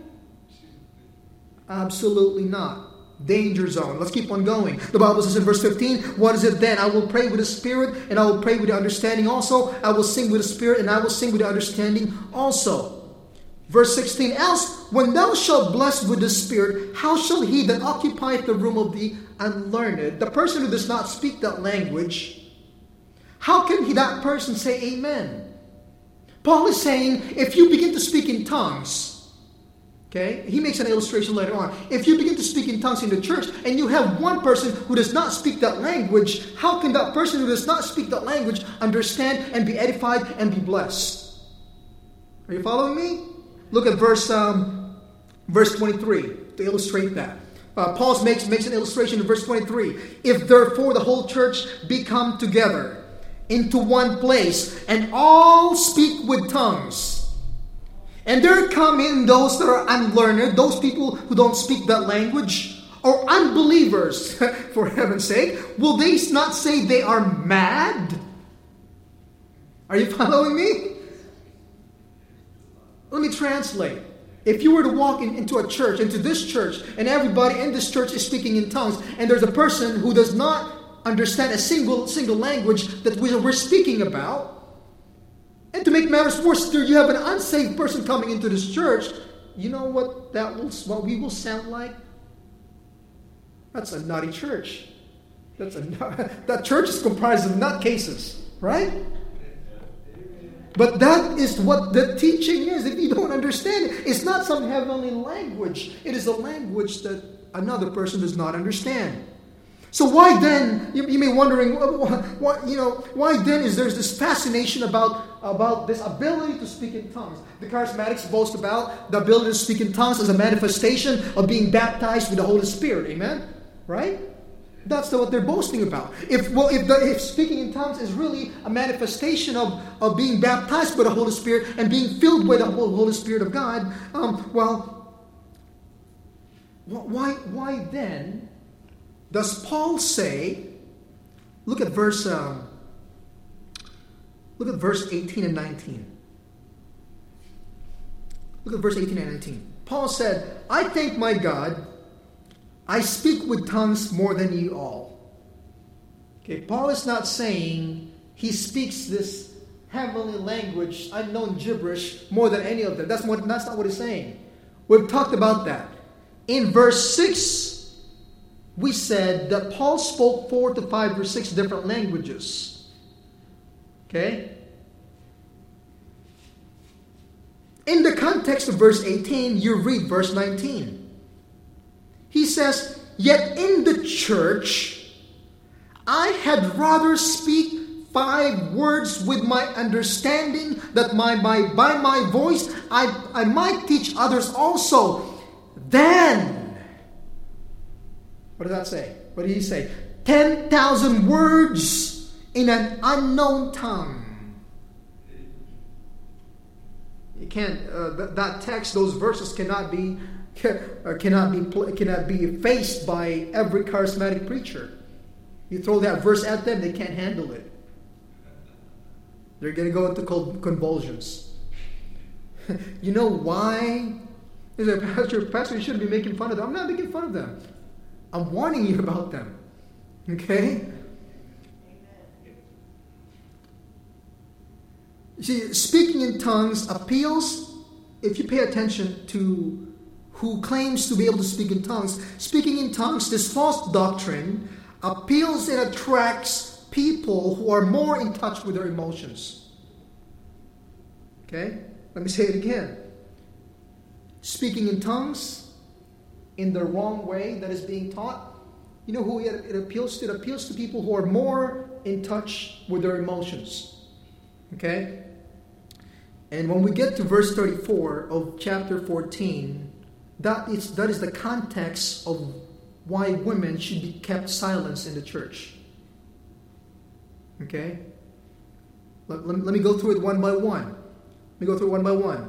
Absolutely not. Danger zone. Let's keep on going. The Bible says in verse fifteen, what is it then? I will pray with the Spirit, and I will pray with the understanding also. I will sing with the Spirit, and I will sing with the understanding also. Verse sixteen, else when thou shalt bless with the Spirit, how shall he that occupieth the room of the unlearned, the person who does not speak that language, how can he, that person say amen? Paul is saying, if you begin to speak in tongues, okay, he makes an illustration later on. If you begin to speak in tongues in the church and you have one person who does not speak that language, how can that person who does not speak that language understand and be edified and be blessed? Are you following me? Look at verse um, verse twenty-three to illustrate that. Uh, Paul makes, makes an illustration in verse twenty-three. If therefore the whole church be come together into one place and all speak with tongues, and there come in those that are unlearned, those people who don't speak that language, or unbelievers, for heaven's sake, will they not say they are mad? Are you following me? Let me translate. If you were to walk in, into a church, into this church, and everybody in this church is speaking in tongues, and there's a person who does not understand a single single language that we, we're speaking about, and to make matters worse, you have an unsaved person coming into this church, you know what that will, what we will sound like? That's a nutty church. That's a that church is comprised of nutcases, right? But that is what the teaching is. If you don't understand it, it's not some heavenly language. It is a language that another person does not understand. So why then, you, you may be wondering, why, you know, why then is there this fascination about, about this ability to speak in tongues? The charismatics boast about the ability to speak in tongues as a manifestation of being baptized with the Holy Spirit. Amen? right? That's what they're boasting about. If well, if, the, if speaking in tongues is really a manifestation of, of being baptized by the Holy Spirit and being filled with the Holy Spirit of God, um, well, why why then does Paul say? Look at verse. Um, look at verse eighteen and nineteen. Look at verse eighteen and nineteen. Paul said, "I thank my God. I speak with tongues more than you all." Okay, Paul is not saying he speaks this heavenly language, unknown gibberish, more than any of them. That's what. That's not what he's saying. We've talked about that. In verse six, we said that Paul spoke four to five or six different languages. Okay? In the context of verse eighteen, you read verse nineteen. He says, "Yet in the church, I had rather speak five words with my understanding, that my, my, by my voice I, I might teach others also. Then," what does that say? What did he say? ten thousand words in an unknown tongue. You can't, uh, that, that text, those verses cannot be cannot be cannot be faced by every charismatic preacher. You throw that verse at them, they can't handle it. They're going to go into convulsions. You know why? Is a pastor, pastor, you shouldn't be making fun of them. I'm not making fun of them. I'm warning you about them. Okay? You see, speaking in tongues appeals, if you pay attention to who claims to be able to speak in tongues, speaking in tongues, this false doctrine appeals and attracts people who are more in touch with their emotions. Okay? Let me say it again. Speaking in tongues in the wrong way that is being taught, you know who it, it appeals to? It appeals to people who are more in touch with their emotions. Okay? And when we get to verse thirty-four of chapter fourteen, that is, that is the context of why women should be kept silent in the church. Okay? Let, let, let me go through it one by one. Let me go through it one by one.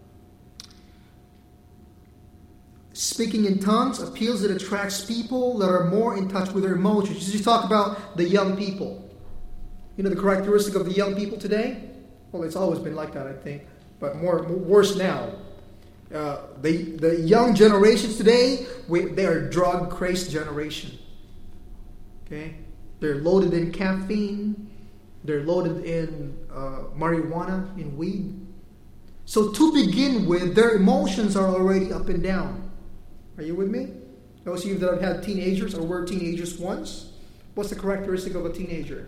Speaking in tongues appeals, it attracts people that are more in touch with their emotions. You talk about the young people. You know the characteristic of the young people today? Well, it's always been like that, I think, but more, more worse now. Uh, the the young generations today, we, they are drug-crazed generation. Okay, they're loaded in caffeine, they're loaded in uh, marijuana, in weed. So to begin with, their emotions are already up and down. Are you with me? Those of you that have had teenagers or were teenagers once, what's the characteristic of a teenager?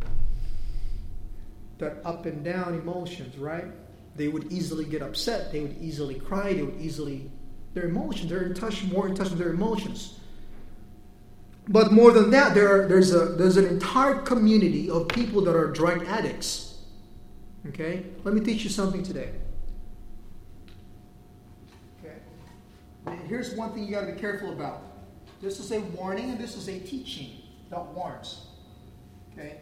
That up and down emotions, right? They would easily get upset. They would easily cry. They would easily... Their emotions, they're in touch, more in touch with their emotions. But more than that, there are, there's, a, there's an entire community of people that are drug addicts. Okay? Let me teach you something today. Okay? And here's one thing you got to be careful about. This is a warning and this is a teaching that warns. Okay?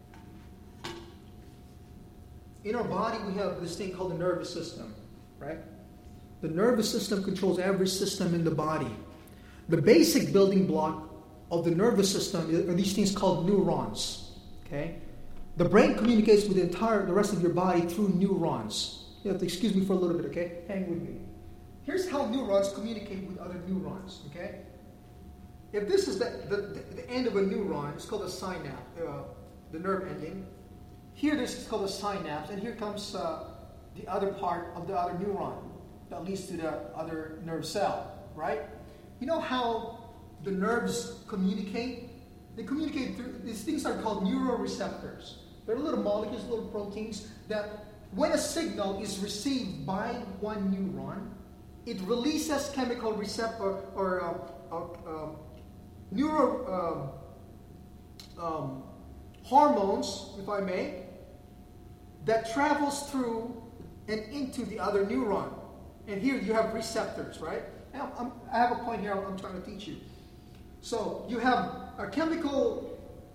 In our body, we have this thing called the nervous system, right? The nervous system controls every system in the body. The basic building block of the nervous system are these things called neurons, okay? The brain communicates with the entire, the rest of your body through neurons. You have to excuse me for a little bit, okay? Hang with me. Here's how neurons communicate with other neurons, okay? If this is the, the, the end of a neuron, it's called a synapse, uh, the nerve ending. Here, this is called a synapse, and here comes uh, the other part of the other neuron that leads to the other nerve cell, right? You know how the nerves communicate? They communicate through, these things are called neuroreceptors. They're little molecules, little proteins that when a signal is received by one neuron, it releases chemical receptor or uh, uh, uh, neuro uh, um, hormones, if I may, that travels through and into the other neuron. And here you have receptors, right? Now, I'm, I have a point here I'm trying to teach you. So you have a chemical,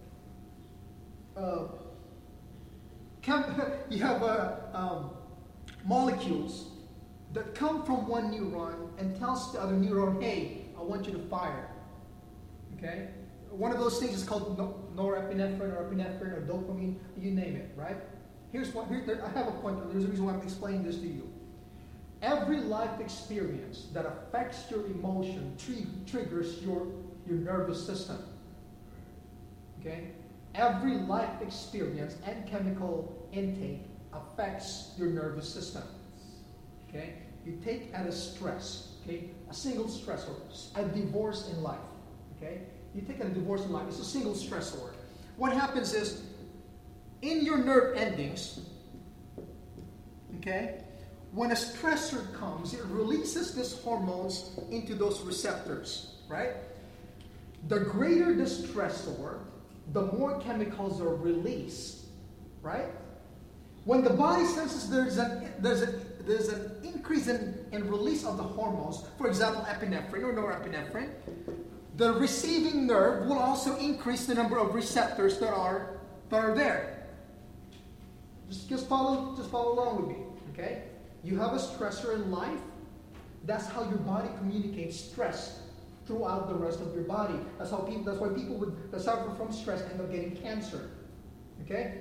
uh, chem- you have uh, um, molecules that come from one neuron and tells the other neuron, hey, I want you to fire. Okay? One of those things is called no- norepinephrine or epinephrine or dopamine, you name it, right? Here's what, here, there, I have a point, there's a reason why I'm explaining this to you. Every life experience that affects your emotion tri- triggers your, your nervous system. Okay? Every life experience and chemical intake affects your nervous system. Okay? You take at a stress, okay? A single stressor, a divorce in life. Okay? You take at a divorce in life, it's a single stressor. What happens is, in your nerve endings, okay, when a stressor comes, it releases these hormones into those receptors, right? The greater the stressor, the more chemicals are released, right? When the body senses there's an there's a there's an increase in, in release of the hormones, for example, epinephrine or norepinephrine, the receiving nerve will also increase the number of receptors that are that are there. Just, just follow just follow along with me, okay? You have a stressor in life. That's how your body communicates stress throughout the rest of your body. That's how people. That's why people would that suffer from stress end up getting cancer. Okay.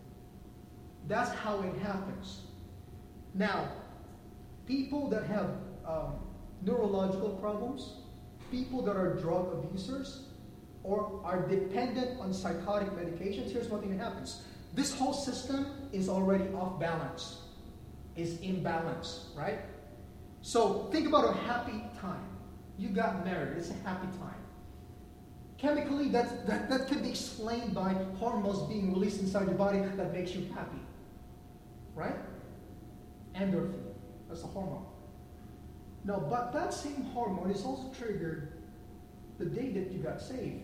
That's how it happens. Now, people that have um, neurological problems, people that are drug abusers, or are dependent on psychotic medications. Here's one thing that happens: this whole system is already off balance. Is imbalanced, right? So think about a happy time. You got married. It's a happy time. Chemically, that's, that, that can be explained by hormones being released inside your body that makes you happy. Right? Endorphin. That's the hormone. No, but that same hormone is also triggered the day that you got saved.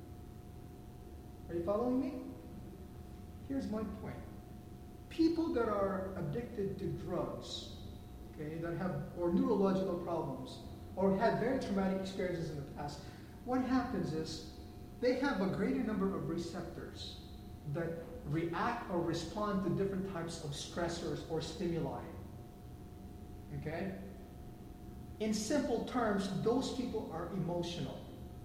Are you following me? Here's my point. People that are addicted to drugs, okay, that have, or neurological problems, or had very traumatic experiences in the past, what happens is they have a greater number of receptors that react or respond to different types of stressors or stimuli. Okay? In simple terms, those people are emotional.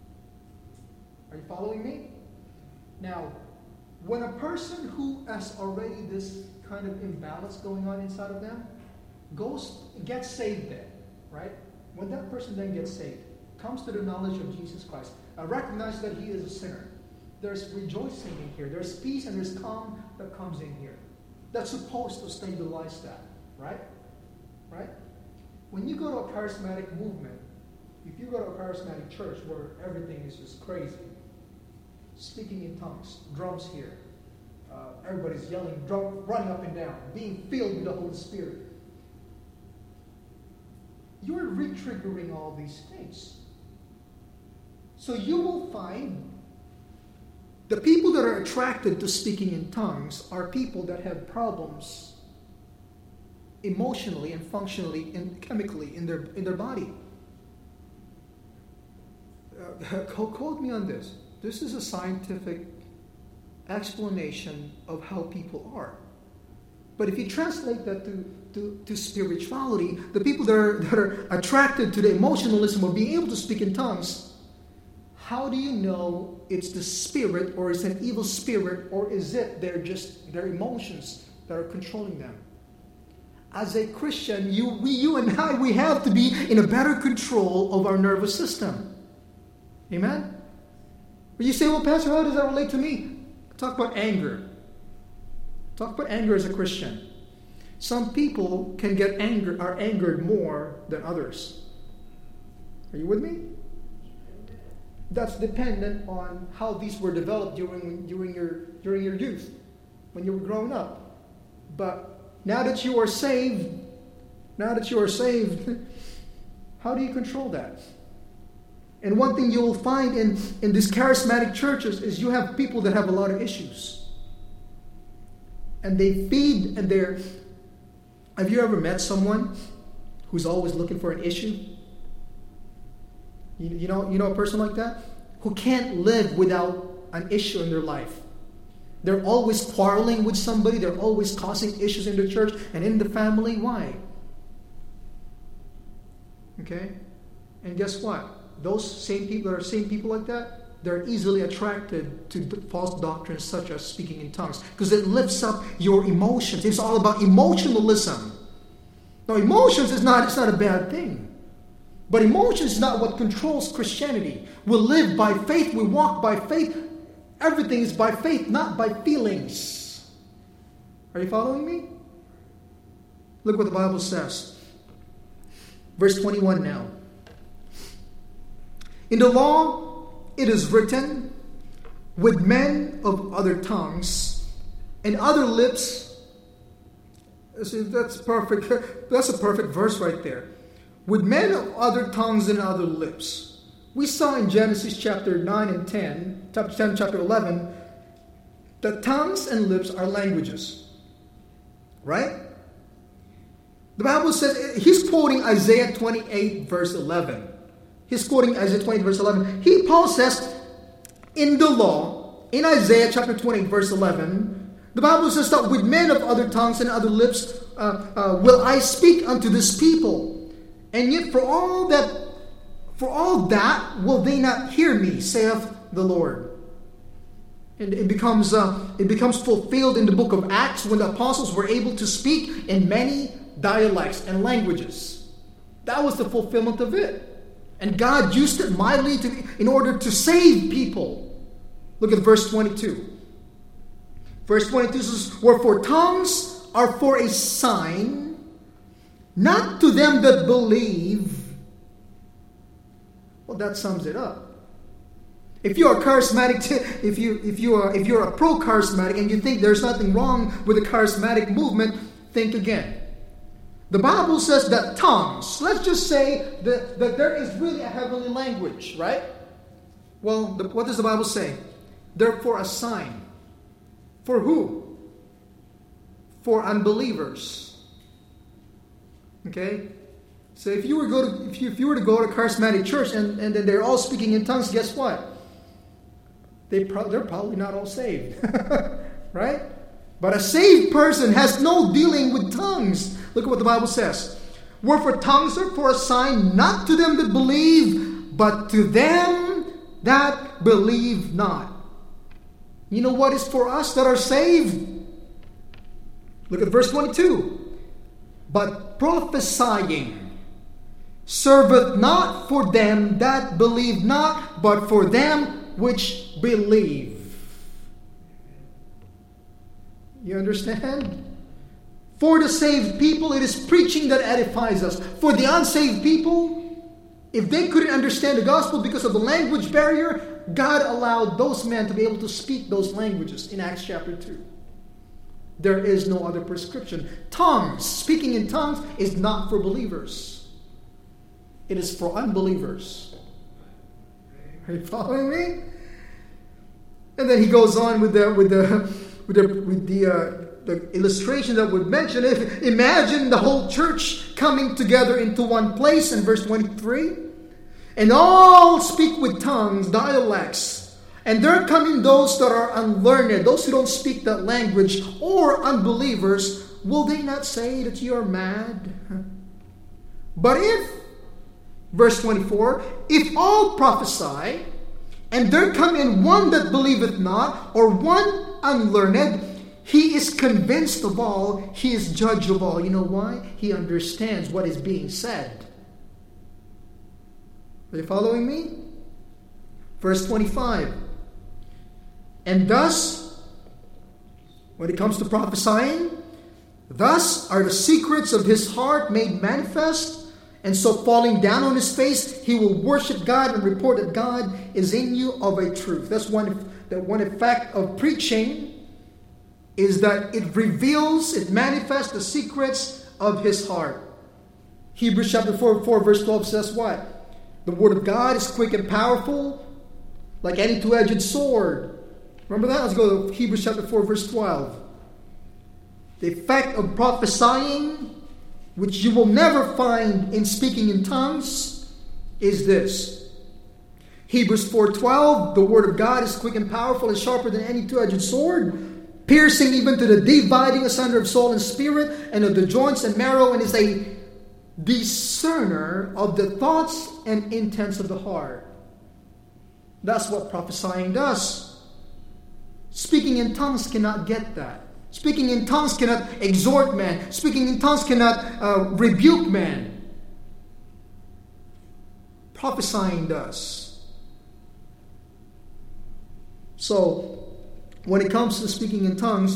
Are you following me? Now, when a person who has already this kind of imbalance going on inside of them goes, gets saved then, right? When that person then gets saved, comes to the knowledge of Jesus Christ, uh, recognizes that he is a sinner, there's rejoicing in here. There's peace and there's calm that comes in here. That's supposed to stabilize that, right? Right? When you go to a charismatic movement, if you go to a charismatic church where everything is just crazy, speaking in tongues, drums here, uh, everybody's yelling, drum, running up and down, being filled with the Holy Spirit, you're re-triggering all these things. So you will find the people that are attracted to speaking in tongues are people that have problems emotionally and functionally and chemically in their in their body. Uh, quote me on this. This is a scientific explanation of how people are. But if you translate that to, to, to spirituality, the people that are, that are attracted to the emotionalism of being able to speak in tongues, how do you know it's the spirit or it's an evil spirit or is it they're just their emotions that are controlling them? As a Christian, you, we, you and I, we have to be in a better control of our nervous system. Amen? But you say, well, Pastor, how does that relate to me? Talk about anger. Talk about anger as a Christian. Some people can get anger, are angered more than others. Are you with me? That's dependent on how these were developed during, during, your, during your youth, when you were growing up. But now that you are saved, now that you are saved, how do you control that? And one thing you'll find in, in these charismatic churches is you have people that have a lot of issues. And they feed and they're... Have you ever met someone who's always looking for an issue? You, you know, you know a person like that? who can't live without an issue in their life. They're always quarreling with somebody. They're always causing issues in the church and in the family. Why? Okay? And guess what? Those same people that are same people like that, they're easily attracted to false doctrines such as speaking in tongues, because it lifts up your emotions. It's all about emotionalism. Now, emotions is not, it's not a bad thing. But emotions is not what controls Christianity. We live by faith. We walk by faith. Everything is by faith, not by feelings. Are you following me? Look what the Bible says. Verse twenty-one now. In the law, it is written, with men of other tongues and other lips. See, that's perfect. That's a perfect verse right there. With men of other tongues and other lips. We saw in Genesis chapter nine and ten, chapter ten, chapter eleven, that tongues and lips are languages. Right? The Bible says, he's quoting Isaiah twenty-eight verse eleven. He's quoting Isaiah twenty-eight verse eleven. He, Paul says, in the law, in Isaiah chapter twenty-eight verse eleven, the Bible says that with men of other tongues and other lips uh, uh, will I speak unto this people. And yet for all that For all that will they not hear me, saith the Lord. And it becomes uh, it becomes fulfilled in the book of Acts when the apostles were able to speak in many dialects and languages. That was the fulfillment of it. And God used it mightily to, in order to save people. Look at verse twenty-two. Verse twenty-two says, wherefore tongues are for a sign, not to them that believe. Well, that sums it up. If you're a charismatic, if you if you are if you're a pro-charismatic and you think there's nothing wrong with the charismatic movement, think again. The Bible says that tongues. Let's just say that, that there is really a heavenly language, right? Well, the, what does the Bible say? Therefore, a sign. For who? For unbelievers. Okay. So if you were go to if you, if you were to go to a charismatic church and, and then they're all speaking in tongues, guess what? They pro- they're probably not all saved, right? But a saved person has no dealing with tongues. Look at what the Bible says. Wherefore tongues are for a sign, not to them that believe, but to them that believe not. You know what is for us that are saved? Look at verse twenty-two. But prophesying serveth not for them that believe not, but for them which believe. You understand? For the saved people, it is preaching that edifies us. For the unsaved people, if they couldn't understand the gospel because of the language barrier, God allowed those men to be able to speak those languages in Acts chapter two. There is no other prescription. Tongues, speaking in tongues, is not for believers. It is for unbelievers. Are you following me? And then he goes on with the with the with the with the, uh, the illustration that would mention it. Imagine the whole church coming together into one place in verse twenty-three, and all speak with tongues, dialects, and there coming those that are unlearned, those who don't speak that language, or unbelievers. Will they not say that you are mad? But if verse twenty-four, if all prophesy, and there come in one that believeth not, or one unlearned, he is convinced of all, he is judge of all. You know why? He understands what is being said. Are you following me? Verse twenty-five. And thus, when it comes to prophesying, thus are the secrets of his heart made manifest. And so falling down on his face, he will worship God and report that God is in you of a truth. That's one, that one effect of preaching, is that it reveals, it manifests the secrets of his heart. Hebrews chapter four, four verse twelve says what? The word of God is quick and powerful, like any two-edged sword. Remember that? Let's go to Hebrews chapter four verse twelve. The effect of prophesying, which you will never find in speaking in tongues, is this. Hebrews four twelve, the word of God is quick and powerful and sharper than any two-edged sword, piercing even to the dividing asunder of soul and spirit and of the joints and marrow, and is a discerner of the thoughts and intents of the heart. That's what prophesying does. Speaking in tongues cannot get that. Speaking in tongues cannot exhort man. Speaking in tongues cannot uh, rebuke man. Prophesying does. So, when it comes to speaking in tongues,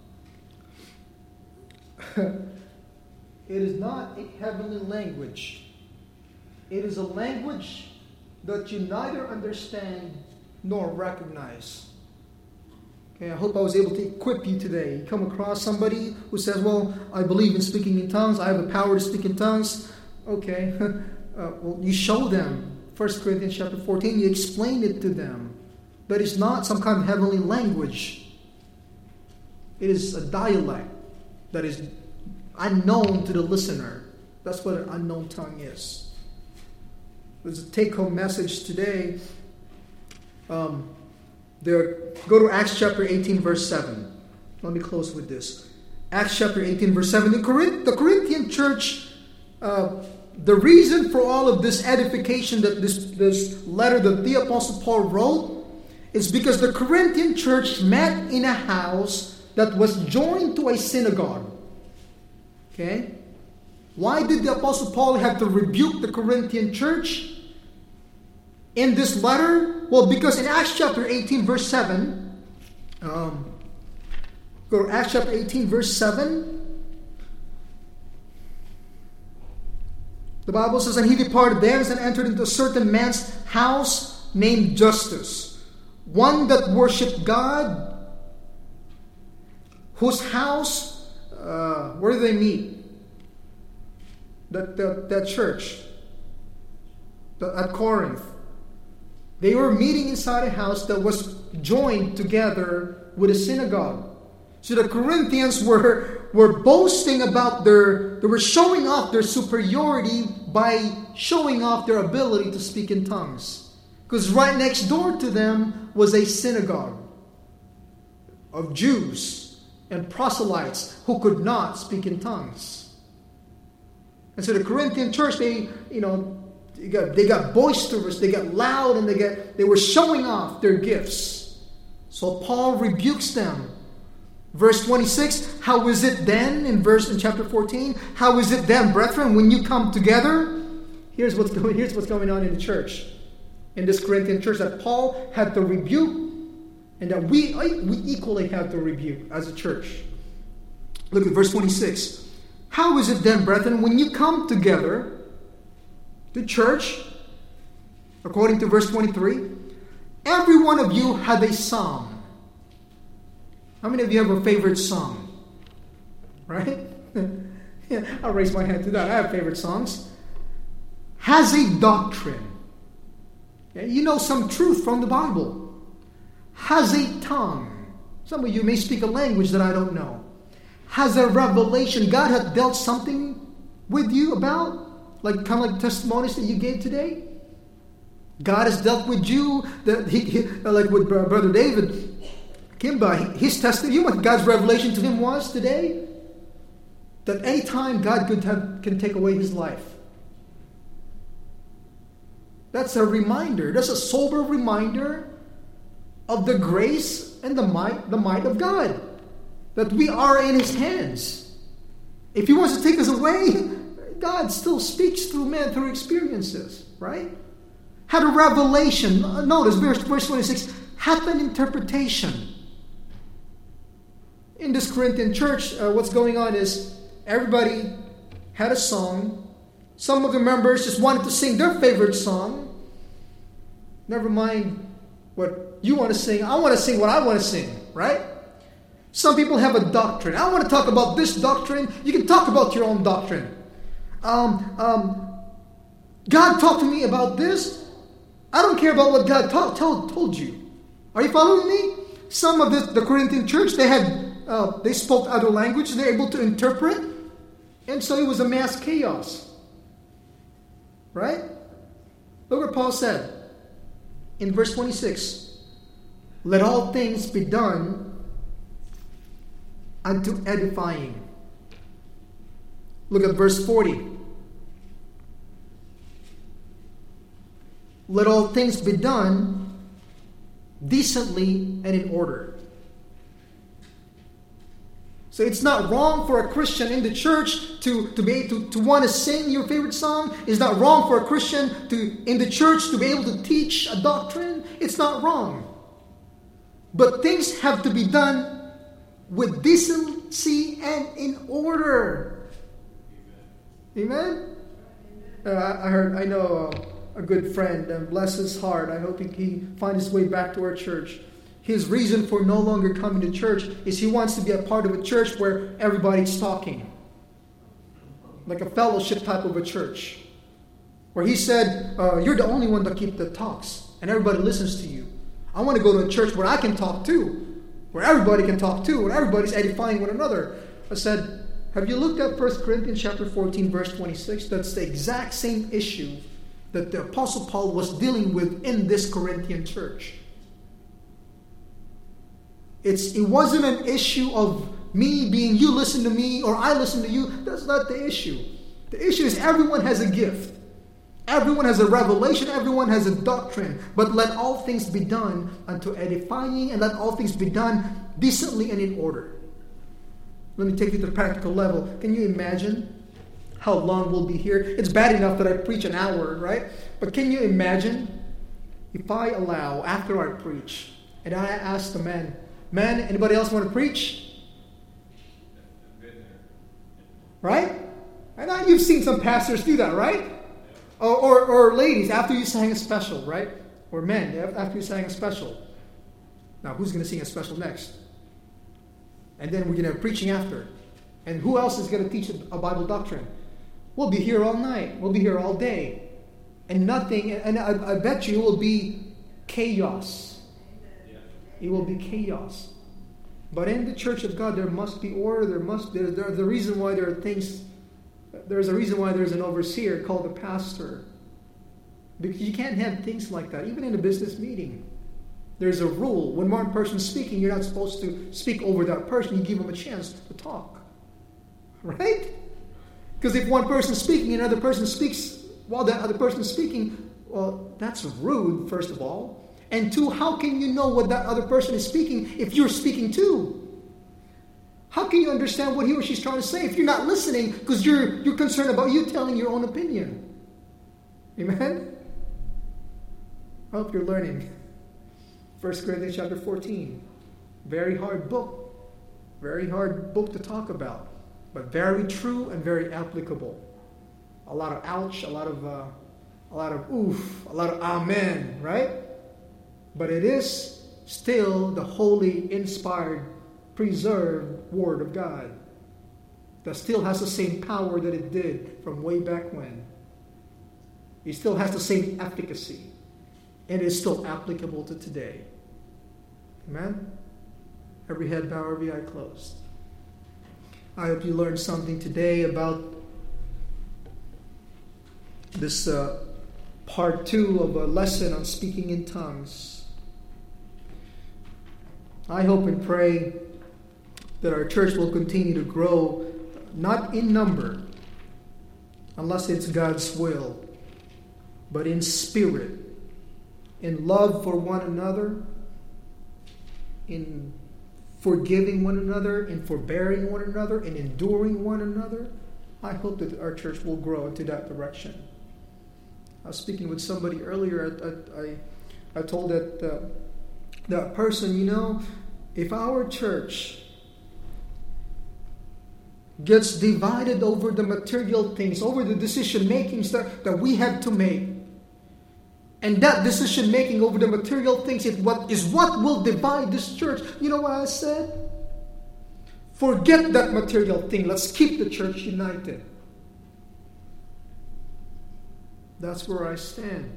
it is not a heavenly language. It is a language that you neither understand nor recognize. Okay, I hope I was able to equip you today. You come across somebody who says, well, I believe in speaking in tongues. I have the power to speak in tongues. Okay, uh, well, you show them. First Corinthians chapter fourteen, you explain it to them. But it's not some kind of heavenly language. It is a dialect that is unknown to the listener. That's what an unknown tongue is. There's a take-home message today. Um, there, go to Acts chapter eighteen, verse seven. Let me close with this. Acts chapter eighteen, verse seven. The, Corinth, the Corinthian church, uh, the reason for all of this edification, that this, this letter that the Apostle Paul wrote, is because the Corinthian church met in a house that was joined to a synagogue. Okay? Why did the Apostle Paul have to rebuke the Corinthian church in this letter? Well, because in Acts chapter eighteen, verse seven, um, go to Acts chapter eighteen, verse seven. The Bible says, and he departed thence and entered into a certain man's house named Justus, one that worshipped God, whose house, uh, where do they meet? That, that, that church that, at Corinth. They were meeting inside a house that was joined together with a synagogue. So the Corinthians were, were boasting about their, they were showing off their superiority by showing off their ability to speak in tongues. Because right next door to them was a synagogue of Jews and proselytes who could not speak in tongues. And so the Corinthian church, they, you know, they got, they got boisterous, they got loud, and they got they were showing off their gifts. So Paul rebukes them. Verse twenty-six, how is it then, in verse in chapter fourteen, how is it then, brethren, when you come together? Here's what's going, here's what's going on in the church. In this Corinthian church that Paul had to rebuke, and that we, we equally have to rebuke as a church. Look at verse twenty-six. How is it then, brethren, when you come together, the church, according to verse twenty-three, every one of you had a psalm. How many of you have a favorite song? Right? Yeah, I'll raise my hand to that. I have favorite songs. Has a doctrine. Yeah, you know some truth from the Bible. Has a tongue. Some of you may speak a language that I don't know. Has a revelation. God has dealt something with you about. Like kind of like testimonies that you gave today. God has dealt with you, that he, he, like with Brother David Kimba, his testimony. You know what God's revelation to him was today? That any time God could have, can take away his life. That's a reminder. That's a sober reminder of the grace and the might, the might of God. That we are in his hands. If he wants to take us away, God still speaks through men, through experiences, right? Had a revelation. Notice verse, verse twenty-six. Had an interpretation. In this Corinthian church, uh, what's going on is everybody had a song. Some of the members just wanted to sing their favorite song. Never mind what you want to sing. I want to sing what I want to sing, right? Some people have a doctrine. I want to talk about this doctrine. You can talk about your own doctrine. Um, um, God talked to me about this. I don't care about what God ta- told, told you. Are you following me? Some of the, the Corinthian church, they had uh, they spoke other languages. They're able to interpret. And so it was a mass chaos. Right? Look what Paul said. in verse twenty-six, let all things be done unto edifying. Look at verse forty. Let all things be done decently and in order. So it's not wrong for a Christian in the church to, to be to, to want to sing your favorite song. It's not wrong for a Christian to in the church to be able to teach a doctrine. It's not wrong. But things have to be done with decency and in order. Amen? Uh, I heard, I know a, a good friend, and bless his heart. I hope he, he finds his way back to our church. His reason for no longer coming to church is he wants to be a part of a church where everybody's talking. Like a fellowship type of a church. Where he said, uh, you're the only one that keeps the talks. And everybody listens to you. I want to go to a church where I can talk too. Where everybody can talk too. Where everybody's edifying one another. I said, have you looked at First Corinthians chapter fourteen, verse twenty-six? That's the exact same issue that the Apostle Paul was dealing with in this Corinthian church. It's, it wasn't an issue of me being, you listen to me or I listen to you. That's not the issue. The issue is everyone has a gift. Everyone has a revelation. Everyone has a doctrine. But let all things be done unto edifying, and let all things be done decently and in order. Let me take you to the practical level. Can you imagine how long we'll be here? It's bad enough that I preach an hour, right? But can you imagine if I allow, after I preach, and I ask the man, man, anybody else want to preach? Right? And I, you've seen some pastors do that, right? Or, or, or ladies, after you sang a special, right? Or men, after you sang a special. Now, who's going to sing a special next? And then we're going to have preaching after. And who else is going to teach a Bible doctrine? We'll be here all night. We'll be here all day. And nothing, and I, I bet you it will be chaos. It will be chaos. But in the church of God, there must be order. There must there, there the reason why there are things. There's a reason why there's an overseer called a pastor. Because you can't have things like that, even in a business meeting. There's a rule. When one person's speaking, you're not supposed to speak over that person. You give them a chance to talk. Right? Because if one person's speaking and another person speaks while that other person's speaking, well, that's rude, first of all. And two, how can you know what that other person is speaking if you're speaking too? How can you understand what he or she's trying to say if you're not listening because you're you're concerned about you telling your own opinion? Amen? I hope you're learning. First Corinthians chapter fourteen. Very hard book. Very hard book to talk about. But very true and very applicable. A lot of ouch, a lot of uh, a lot of oof, a lot of amen, right? But it is still the holy, inspired, preserved Word of God that still has the same power that it did from way back when. It still has the same efficacy. And is still applicable to today. Amen? Every head bowed, every eye closed. I hope you learned something today about this uh, part two of a lesson on speaking in tongues. I hope and pray that our church will continue to grow, not in number, unless it's God's will, but in spirit, in love for one another, in forgiving one another, in forbearing one another, in enduring one another. I hope that our church will grow into that direction. I was speaking with somebody earlier. I, I, I told that uh, that person, you know, if our church gets divided over the material things, over the decision makings that, that we have to make, and that decision making over the material things is what is what will divide this church. You know what I said? Forget that material thing. Let's keep the church united. That's where I stand.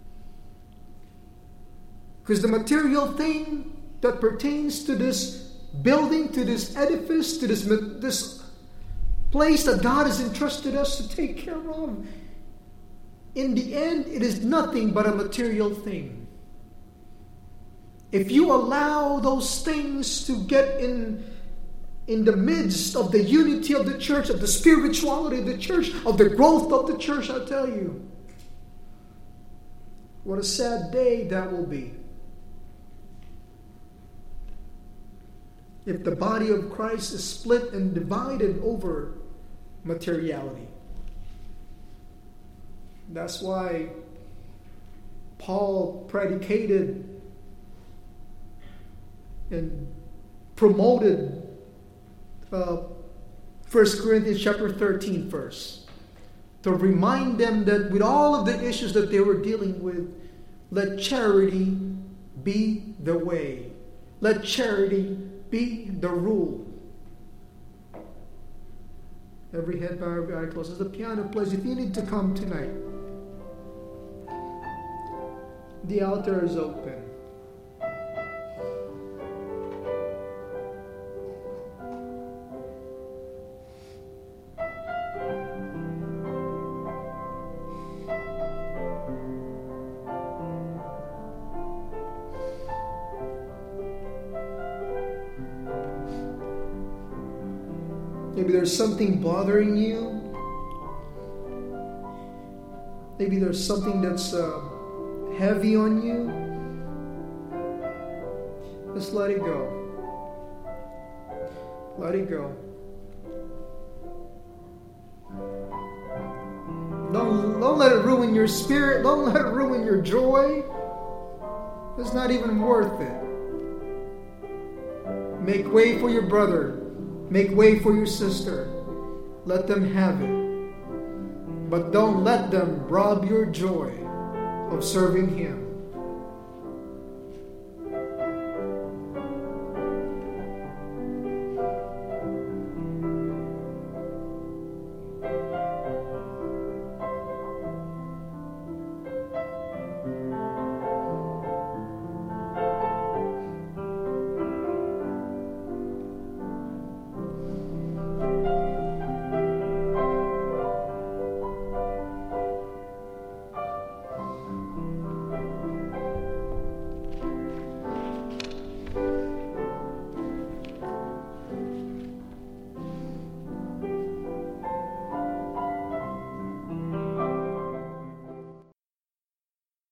Because the material thing that pertains to this building, to this edifice, to this, this place that God has entrusted us to take care of, in the end, it is nothing but a material thing. if you allow those things to get in, in the midst of the unity of the church, of the spirituality of the church, of the growth of the church, I tell you, what a sad day that will be. If the body of Christ is split and divided over materiality. That's why Paul predicated and promoted uh, First Corinthians chapter thirteen verse, to remind them that with all of the issues that they were dealing with, let charity be the way. Let charity be the rule. Every head bowed, every eye closed. As the piano plays, if you need to come tonight, the altar is open. Maybe there's something bothering you. Maybe there's something that's uh, heavy on you. Just let it go. Let it go. Don't, don't let it ruin your spirit. Don't let it ruin your joy. It's not even worth it. Make way for your brother. Make way for your sister. Let them have it. But don't let them rob your joy of serving Him.